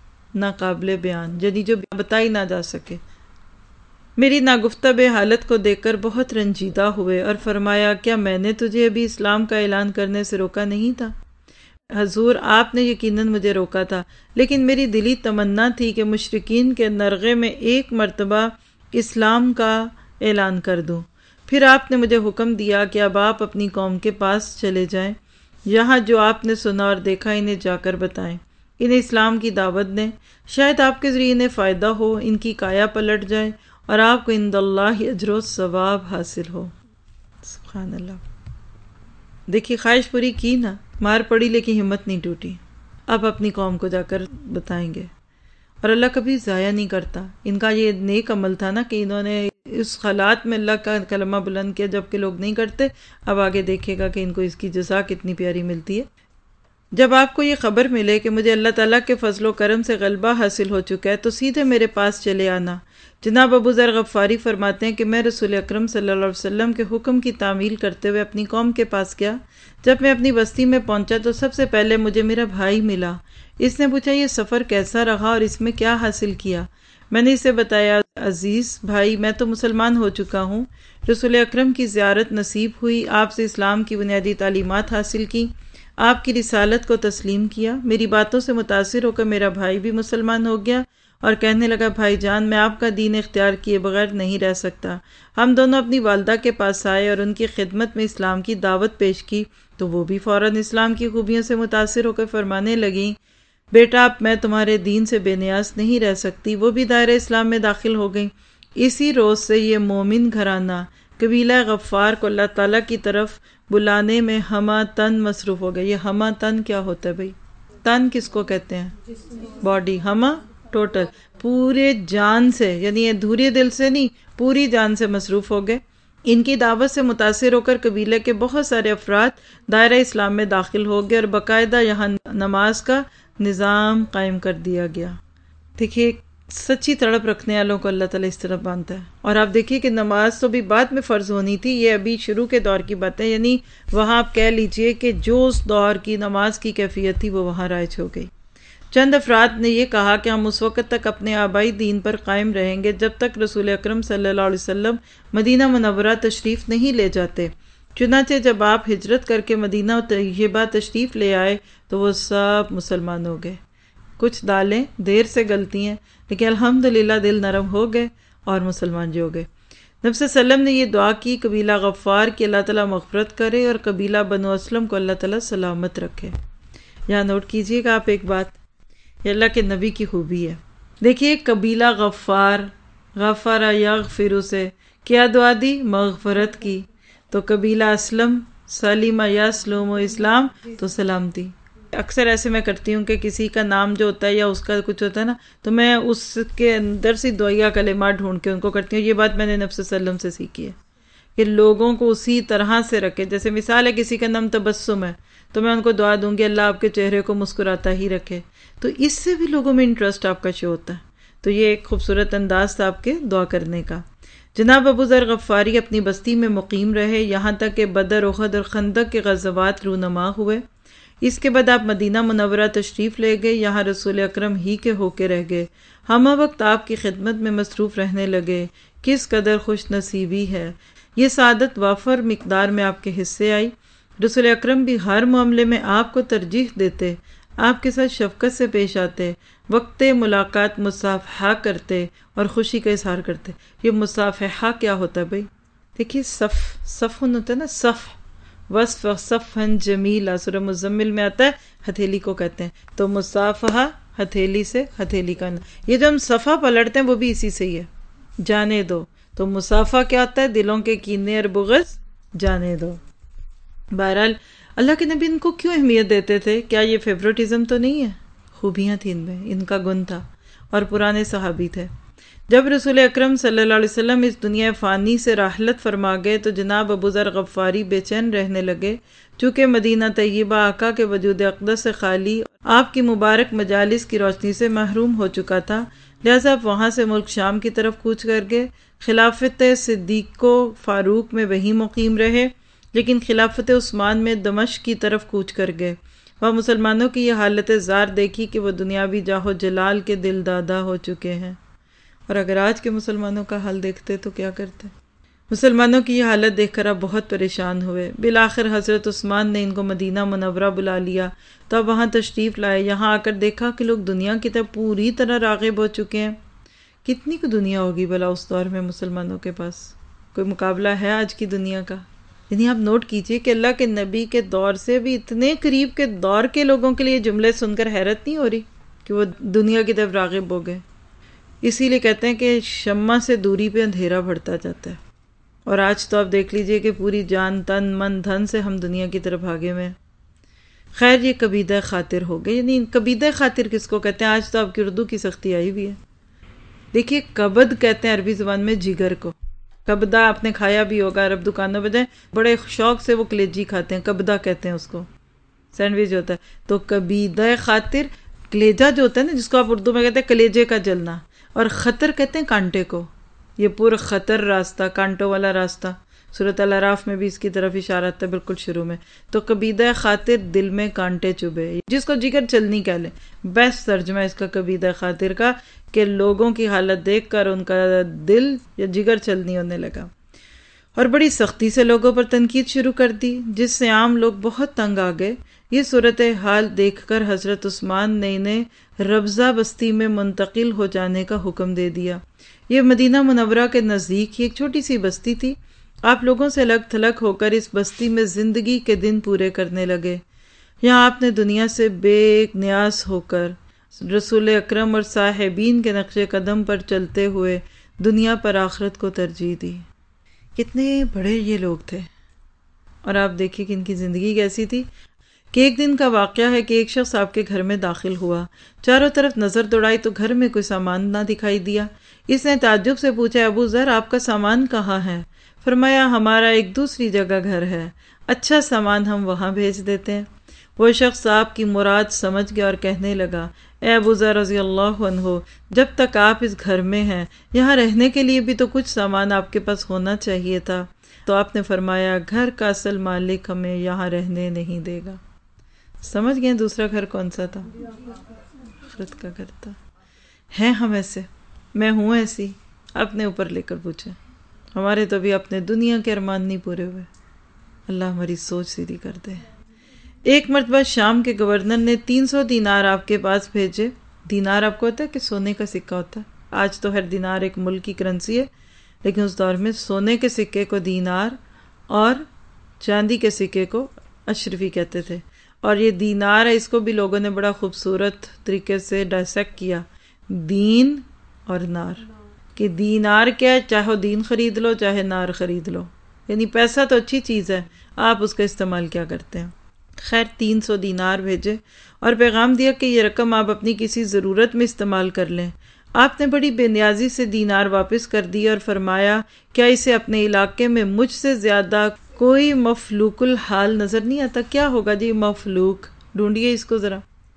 ناقابل بیان، یعنی جو بتائی نہ جا سکے، میری ناگفتہ بے حالت کو دیکھ کر بہت رنجیدہ ہوئے اور فرمایا، کیا میں نے تجھے ابھی اسلام کا اعلان کرنے سے روکا نہیں تھا؟ حضور، آپ نے یقیناً مجھے روکا تھا، لیکن میری دلی تمنا تھی کہ مشرکین کے نرغے میں ایک مرتبہ اسلام کا اعلان کر دوں۔ پھر آپ نے مجھے حکم دیا کہ اب آپ اپنی قوم کے پاس چلے جائیں، یہاں جو آپ نے سنا اور دیکھا انہیں جا کر بتائیں، انہیں اسلام کی دعوت دیں، شاید آپ کے ذریعے انہیں فائدہ ہو، ان کی کایا پلٹ جائے اور آپ کو عند اللہ اجر و ثواب حاصل ہو۔ سبحان اللہ۔ دیکھیے، خواہش پوری کی نا، مار پڑی لیکن ہمت نہیں ٹوٹی۔ اب اپنی قوم کو جا کر بتائیں گے، اور اللہ کبھی ضائع نہیں کرتا۔ ان کا یہ نیک عمل تھا نا کہ انہوں نے اس حالات میں اللہ کا کلمہ بلند کیا جبکہ لوگ نہیں کرتے۔ اب آگے دیکھے گا کہ ان کو اس کی جزا کتنی پیاری ملتی ہے۔ جب آپ کو یہ خبر ملے کہ مجھے اللہ تعالیٰ کے فضل و کرم سے غلبہ حاصل ہو چکا ہے تو سیدھے میرے پاس چلے آنا۔ جناب ابو ذر غفاری فرماتے ہیں کہ میں رسول اکرم صلی اللہ علیہ وسلم کے حکم کی تعمیل کرتے ہوئے اپنی قوم کے پاس گیا۔ جب میں اپنی بستی میں پہنچا تو سب سے پہلے مجھے میرا بھائی ملا۔ اس نے پوچھا یہ سفر کیسا رہا اور اس میں کیا حاصل کیا؟ میں نے اسے بتایا عزیز بھائی میں تو مسلمان ہو چکا ہوں، رسول اکرم کی زیارت نصیب ہوئی، آپ سے اسلام کی بنیادی تعلیمات حاصل کی، آپ کی رسالت کو تسلیم کیا۔ میری باتوں سے متاثر ہو کر میرا بھائی بھی مسلمان ہو گیا اور کہنے لگا بھائی جان میں آپ کا دین اختیار کیے بغیر نہیں رہ سکتا۔ ہم دونوں اپنی والدہ کے پاس آئے اور ان کی خدمت میں اسلام کی دعوت پیش کی تو وہ بھی فوراً اسلام کی خوبیوں سے متاثر ہو کر فرمانے لگیں بیٹا اب میں تمہارے دین سے بے نیاز نہیں رہ سکتی۔ وہ بھی دائرہ اسلام میں داخل ہو گئیں۔ اسی روز سے یہ مومن گھرانہ قبیلہ غفار کو اللہ تعالیٰ کی طرف بلانے میں ہمہ تن مصروف ہو گئے۔ یہ ہمہ تن کیا ہوتا ہے بھائی؟ تن کس کو کہتے ہیں؟ باڈی۔ ہمہ ٹوٹل، پورے جان سے، یعنی یہ دھوری دل سے نہیں، پوری جان سے مصروف ہو گئے۔ ان کی دعوت سے متاثر ہو کر قبیلے کے بہت سارے افراد دائرہ اسلام میں داخل ہو گئے اور باقاعدہ یہاں نماز کا نظام قائم کر دیا گیا۔ دیکھیے سچی تڑپ رکھنے والوں کو اللہ تعالیٰ اس طرح باندھتا ہے۔ اور آپ دیکھیے کہ نماز تو بھی بعد میں فرض ہونی تھی، یہ ابھی شروع کے دور کی بات ہے، یعنی وہاں آپ کہہ لیجئے کہ جو اس دور کی نماز کی کیفیت تھی وہ وہاں رائج ہو گئی۔ چند افراد نے یہ کہا کہ ہم اس وقت تک اپنے آبائی دین پر قائم رہیں گے جب تک رسول اکرم صلی اللہ علیہ وسلم مدینہ منورہ تشریف نہیں لے جاتے۔ چنانچہ جب آپ ہجرت کر کے مدینہ طیبہ تشریف لے آئے تو وہ سب مسلمان ہو گئے۔ کچھ دالیں دیر سے گلتی ہیں لیکن الحمدللہ دل نرم ہو گئے اور مسلمان جو ہو گئے۔ نبی صلی اللہ علیہ وسلم نے یہ دعا کی قبیلہ غفار کی اللہ تعالیٰ مغفرت کرے اور قبیلہ بنو اسلم کو اللہ تعالیٰ سلامت رکھے۔ یہاں نوٹ کیجئے گا آپ ایک بات، یہ اللہ کے نبی کی خوبی ہے۔ دیکھیے قبیلہ غفار، غفر یغفر سے کیا دعا دی؟ مغفرت کی۔ تو قبیلہ اسلم، سلم یسلم و اسلام، تو سلامتی۔ اکثر ایسے میں کرتی ہوں کہ کسی کا نام جو ہوتا ہے یا اس کا کچھ ہوتا ہے نا تو میں اس کے اندر سے دعائیہ کلمات ڈھونڈ کے ان کو کرتی ہوں۔ یہ بات میں نے نبی صلی اللہ علیہ وسلم سے سیکھی ہے کہ لوگوں کو اسی طرح سے رکھے۔ جیسے مثال ہے کسی کا نام تبسم ہے تو میں ان کو دعا دوں گی اللہ آپ کے چہرے کو مسکراتا ہی رکھے، تو اس سے بھی لوگوں میں انٹرسٹ آپ کا شو ہوتا ہے۔ تو یہ ایک خوبصورت انداز تھا آپ کے دعا کرنے کا۔ جناب ابو ذر غفاری اپنی بستی میں مقیم رہے یہاں تک کہ بدر، احد اور خندق کے غزوات رونما ہوئے۔ اس کے بعد آپ مدینہ منورہ تشریف لے گئے، یہاں رسول اکرم ہی کے ہو کے رہ گئے، ہمہ وقت آپ کی خدمت میں مصروف رہنے لگے۔ کس قدر خوش نصیبی ہے، یہ سعادت وافر مقدار میں آپ کے حصے آئی۔ رسول اکرم بھی ہر معاملے میں آپ کو ترجیح دیتے، آپ کے ساتھ شفقت سے پیش آتے، وقت ملاقات مصافحہ کرتے اور خوشی کا اظہار کرتے۔ یہ مصافحہ کیا ہوتا ہے بھائی؟ دیکھیے صفحہ ہوتا ہے نا، صفح وصف صفحا جمیلا، سورہ مزمل میں آتا ہے، ہتھیلی کو کہتے ہیں۔ تو مصافحہ ہتھیلی سے، ہتھیلی کا یہ جو ہم صفحہ پلٹتے ہیں وہ بھی اسی سے ہی ہے، جانے دو۔ تو مصافحہ کیا ہوتا ہے؟ دلوں کے کینے اور بغض جانے دو۔ بہرحال اللہ کے نبی ان کو کیوں اہمیت دیتے تھے؟ کیا یہ فیورٹزم تو نہیں ہے؟ خوبیاں تھیں ان میں، ان کا گن تھا، اور پرانے صحابی تھے۔ جب رسول اکرم صلی اللہ علیہ وسلم اس دنیا فانی سے راحلت فرما گئے تو جناب ابو ذر غفاری بے چین رہنے لگے، چونکہ مدینہ طیبہ آقا کے وجود اقدس سے خالی، آپ کی مبارک مجالس کی روشنی سے محروم ہو چکا تھا، لہذا آپ وہاں سے ملک شام کی طرف کوچ کر گئے۔ خلافت صدیق و فاروق میں وہیں مقیم رہے، لیکن خلافت عثمان میں دمشق کی طرف کوچ کر گئے۔ وہاں مسلمانوں کی یہ حالت زار دیکھی کہ وہ دنیاوی جاہ و جلال کے دل دادا ہو چکے ہیں۔ اور اگر آج کے مسلمانوں کا حال دیکھتے تو کیا کرتے؟ مسلمانوں کی یہ حالت دیکھ کر آپ بہت پریشان ہوئے۔ بالآخر حضرت عثمان نے ان کو مدینہ منورہ بلا لیا تو اب وہاں تشریف لائے۔ یہاں آ کر دیکھا کہ لوگ دنیا کی طرف پوری طرح راغب ہو چکے ہیں۔ کتنی کو دنیا ہوگی بھلا اس دور میں مسلمانوں کے پاس؟ کوئی مقابلہ ہے آج کی دنیا کا؟ یعنی آپ نوٹ کیجئے کہ اللہ کے نبی کے دور سے بھی اتنے قریب کے دور کے لوگوں کے لیے جملے سن کر حیرت نہیں ہو رہی کہ وہ دنیا کی طرف راغب ہو گئے۔ اسی لیے کہتے ہیں کہ شمع سے دوری پہ اندھیرا بڑھتا جاتا ہے۔ اور آج تو آپ دیکھ لیجئے کہ پوری جان، تن، من، دھن سے ہم دنیا کی طرف بھاگے ہوئے ہیں۔ خیر یہ قبیدہ خاطر ہو گئے، یعنی قبیدہ خاطر کس کو کہتے ہیں؟ آج تو آپ کی اردو کی سختی آئی بھی ہے۔ دیکھیے قبض کہتے ہیں عربی زبان میں جگر کو، قبضہ آپ نے کھایا بھی ہوگا، عرب دکانوں پہ جائیں بڑے شوق سے وہ کلیجی کھاتے ہیں، قبضہ کہتے ہیں اس کو۔ سینڈوچ ہوتا ہے. تو کبیدہ خاطر، کلیجہ جو ہوتا ہے نا جس کو آپ اردو میں کہتے ہیں کلیجے کا جلنا، اور خطر کہتے ہیں کانٹے کو. یہ پورا خطر راستہ، کانٹوں والا راستہ. سورۃ الاعراف میں بھی اس کی طرف اشارہ آتا ہے بالکل شروع میں. تو کبیدہ خاطر دل میں کانٹے چبھے، جس کو جگر چلنی کہہ لیں. بیسٹ ترجمہ اس کا کبیدہ خاطر کا کہ لوگوں کی حالت دیکھ کر ان کا دل یا جگر چلنی ہونے لگا، اور بڑی سختی سے لوگوں پر تنقید شروع کر دی، جس سے عام لوگ بہت تنگ آ گئے. یہ صورتحال دیکھ کر حضرت عثمان نے انہیں ربضہ بستی میں منتقل ہو جانے کا حکم دے دیا. یہ مدینہ منورہ کے نزدیک ایک چھوٹی سی بستی تھی. آپ لوگوں سے الگ تھلگ ہو کر اس بستی میں زندگی کے دن پورے کرنے لگے. یہاں آپ نے دنیا سے بے نیاز ہو کر رسول اکرم اور صاحبین کے نقش قدم پر چلتے ہوئے دنیا پر آخرت کو ترجیح دی. کتنے بڑے یہ لوگ تھے. اور آپ دیکھیے کہ ان کی زندگی کیسی تھی. کہ ایک دن کا واقعہ ہے کہ ایک شخص آپ کے گھر میں داخل ہوا. چاروں طرف نظر دوڑائی تو گھر میں کوئی سامان نہ دکھائی دیا. اس نے تعجب سے پوچھا، ابو ذر آپ کا سامان کہاں ہے؟ فرمایا، ہمارا ایک دوسری جگہ گھر ہے، اچھا سامان ہم وہاں بھیج دیتے ہیں. وہ شخص آپ کی مراد سمجھ گیا اور کہنے لگا، اے ابو ذر رضی اللہ عنہ، جب تک آپ اس گھر میں ہیں یہاں رہنے کے لیے بھی تو کچھ سامان آپ کے پاس ہونا چاہیے تھا. تو آپ نے فرمایا، گھر کا اصل مالک ہمیں یہاں رہنے نہیں دے گا. سمجھ گئے دوسرا گھر کون سا تھا؟ آخرت کا گھر تھا. ہیں ہم ایسے؟ میں ہوں ایسی؟ اپنے اوپر لے کر پوچھیں. ہمارے تو بھی اپنے دنیا کے ارمان نہیں پورے ہوئے. اللہ ہماری سوچ سیدھی کر دے. ایک مرتبہ شام کے گورنر نے 300 دینار آپ کے پاس بھیجے. دینار آپ کو ہوتا ہے کہ سونے کا سکہ ہوتا ہے. آج تو ہر دینار ایک ملک کی کرنسی ہے، لیکن اس دور میں سونے کے سکے کو دینار اور چاندی کے سکے کو اشرفی کہتے تھے. اور یہ دینار ہے، اس کو بھی لوگوں نے بڑا خوبصورت طریقے سے ڈائسیکٹ کیا، دین اور نار. کہ دینار کیا ہے، چاہے دین خرید لو چاہے نار خرید لو، یعنی پیسہ تو اچھی چیز ہے، آپ اس کا استعمال کیا کرتے ہیں. خیر 300 دینار بھیجے اور پیغام دیا کہ یہ رقم آپ اپنی کسی ضرورت میں استعمال کر لیں. آپ نے بڑی بے نیازی سے دینار واپس کر دی اور فرمایا، کیا اسے اپنے علاقے میں مجھ سے زیادہ کوئی مفلوق الحال نظر نہیں آتا؟ کیا ہوگا جی مفلوق؟ ڈھونڈیے اس کو ذرا.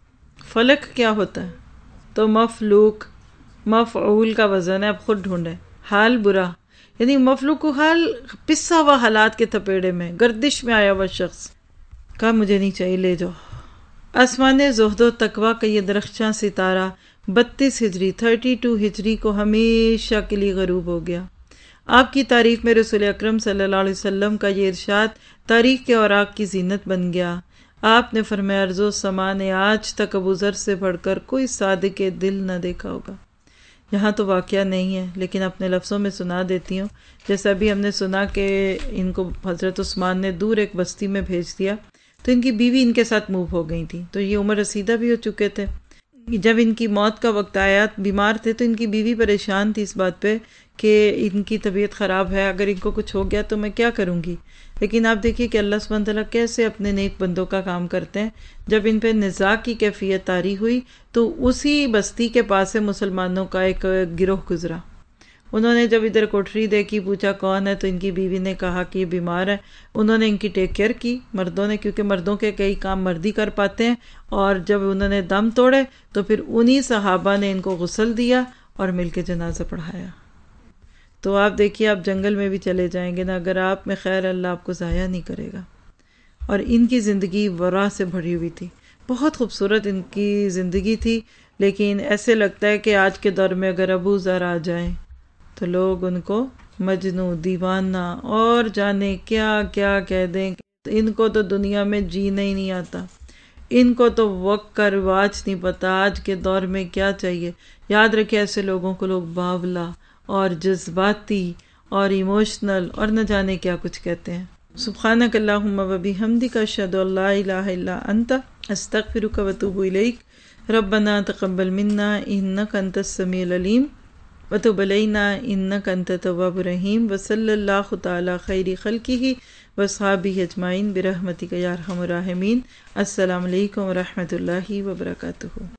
فلک کیا ہوتا ہے؟ تو مفلوق مفعول کا وزن ہے، اب خود ڈھونڈیں. حال برا، یعنی مفلوق حال پسا ہوا حالات کے تھپیڑے میں، گردش میں آیا ہوا شخص. کہا مجھے نہیں چاہیے، لے جاؤ. آسمان زہد و تقوی کا یہ درخشاں ستارہ 32 ہجری 32 ہجری کو ہمیشہ کے لیے غروب ہو گیا. آپ کی تعریف میں رسول اکرم صلی اللہ علیہ وسلم کا یہ ارشاد تاریخ کے اوراق کی زینت بن گیا. آپ نے فرمایا، ارض و سما نے آج تک ابو ذر سے بڑھ کر کوئی صادق دل نہ دیکھا ہوگا. یہاں تو واقعہ نہیں ہے لیکن اپنے لفظوں میں سنا دیتی ہوں. جیسا ابھی ہم نے سنا کہ ان کو حضرت عثمان نے دور ایک بستی میں بھیج دیا، تو ان کی بیوی ان کے ساتھ موو ہو گئی تھی. تو یہ عمر رسیدہ بھی ہو چکے تھے. جب ان کی موت کا وقت آیا، بیمار تھے، تو ان کی بیوی پریشان تھی اس بات پہ کہ ان کی طبیعت خراب ہے، اگر ان کو کچھ ہو گیا تو میں کیا کروں گی. لیکن آپ دیکھیے کہ اللہ سبحانہ تعالیٰ کیسے اپنے نیک بندوں کا کام کرتے ہیں. جب ان پہ نزاع کی کیفیت طاری ہوئی تو اسی بستی کے پاس سے مسلمانوں کا ایک گروہ گزرا. انہوں نے جب ادھر کوٹری دیکھی، پوچھا کون ہے، تو ان کی بیوی نے کہا کہ یہ بیمار ہے. انہوں نے ان کی ٹیک کیئر کی مردوں نے، کیونکہ مردوں کے کئی کام مرد ہی کر پاتے ہیں. اور جب انہوں نے دم توڑے تو پھر انہی صحابہ نے ان کو غسل دیا اور مل کے جنازہ پڑھایا. تو آپ دیکھیے، آپ جنگل میں بھی چلے جائیں گے نا، اگر آپ میں خیر، اللہ آپ کو ضائع نہیں کرے گا. اور ان کی زندگی ورا سے بھری ہوئی تھی، بہت خوبصورت ان کی زندگی تھی. لیکن ایسے لگتا ہے کہ آج کے دور میں اگر ابو ذر آ جائیں تو لوگ ان کو مجنوں، دیوانہ اور جانے کیا کیا کہہ دیں. ان کو تو دنیا میں جینا ہی نہیں آتا، ان کو تو وقت کا رواج نہیں پتا، آج کے دور میں کیا چاہیے. یاد رکھے ایسے لوگوں کو لوگ باولا اور جذباتی اور ایموشنل اور نہ جانے کیا کچھ کہتے ہیں. سبحانک اللہم و بحمدک، اشہد ان لا الہ الا انت، استغفرک و اتوب الیک. ربنا تقبل منا انک انت السمیع العلیم وتب علینا انک انت التواب الرحیم. وصلی اللہ تعالی خیر خلقہ واصحابہ اجمعین برحمتک یا ارحم الراحمین. السلام علیکم ورحمۃ اللہ وبرکاتہ.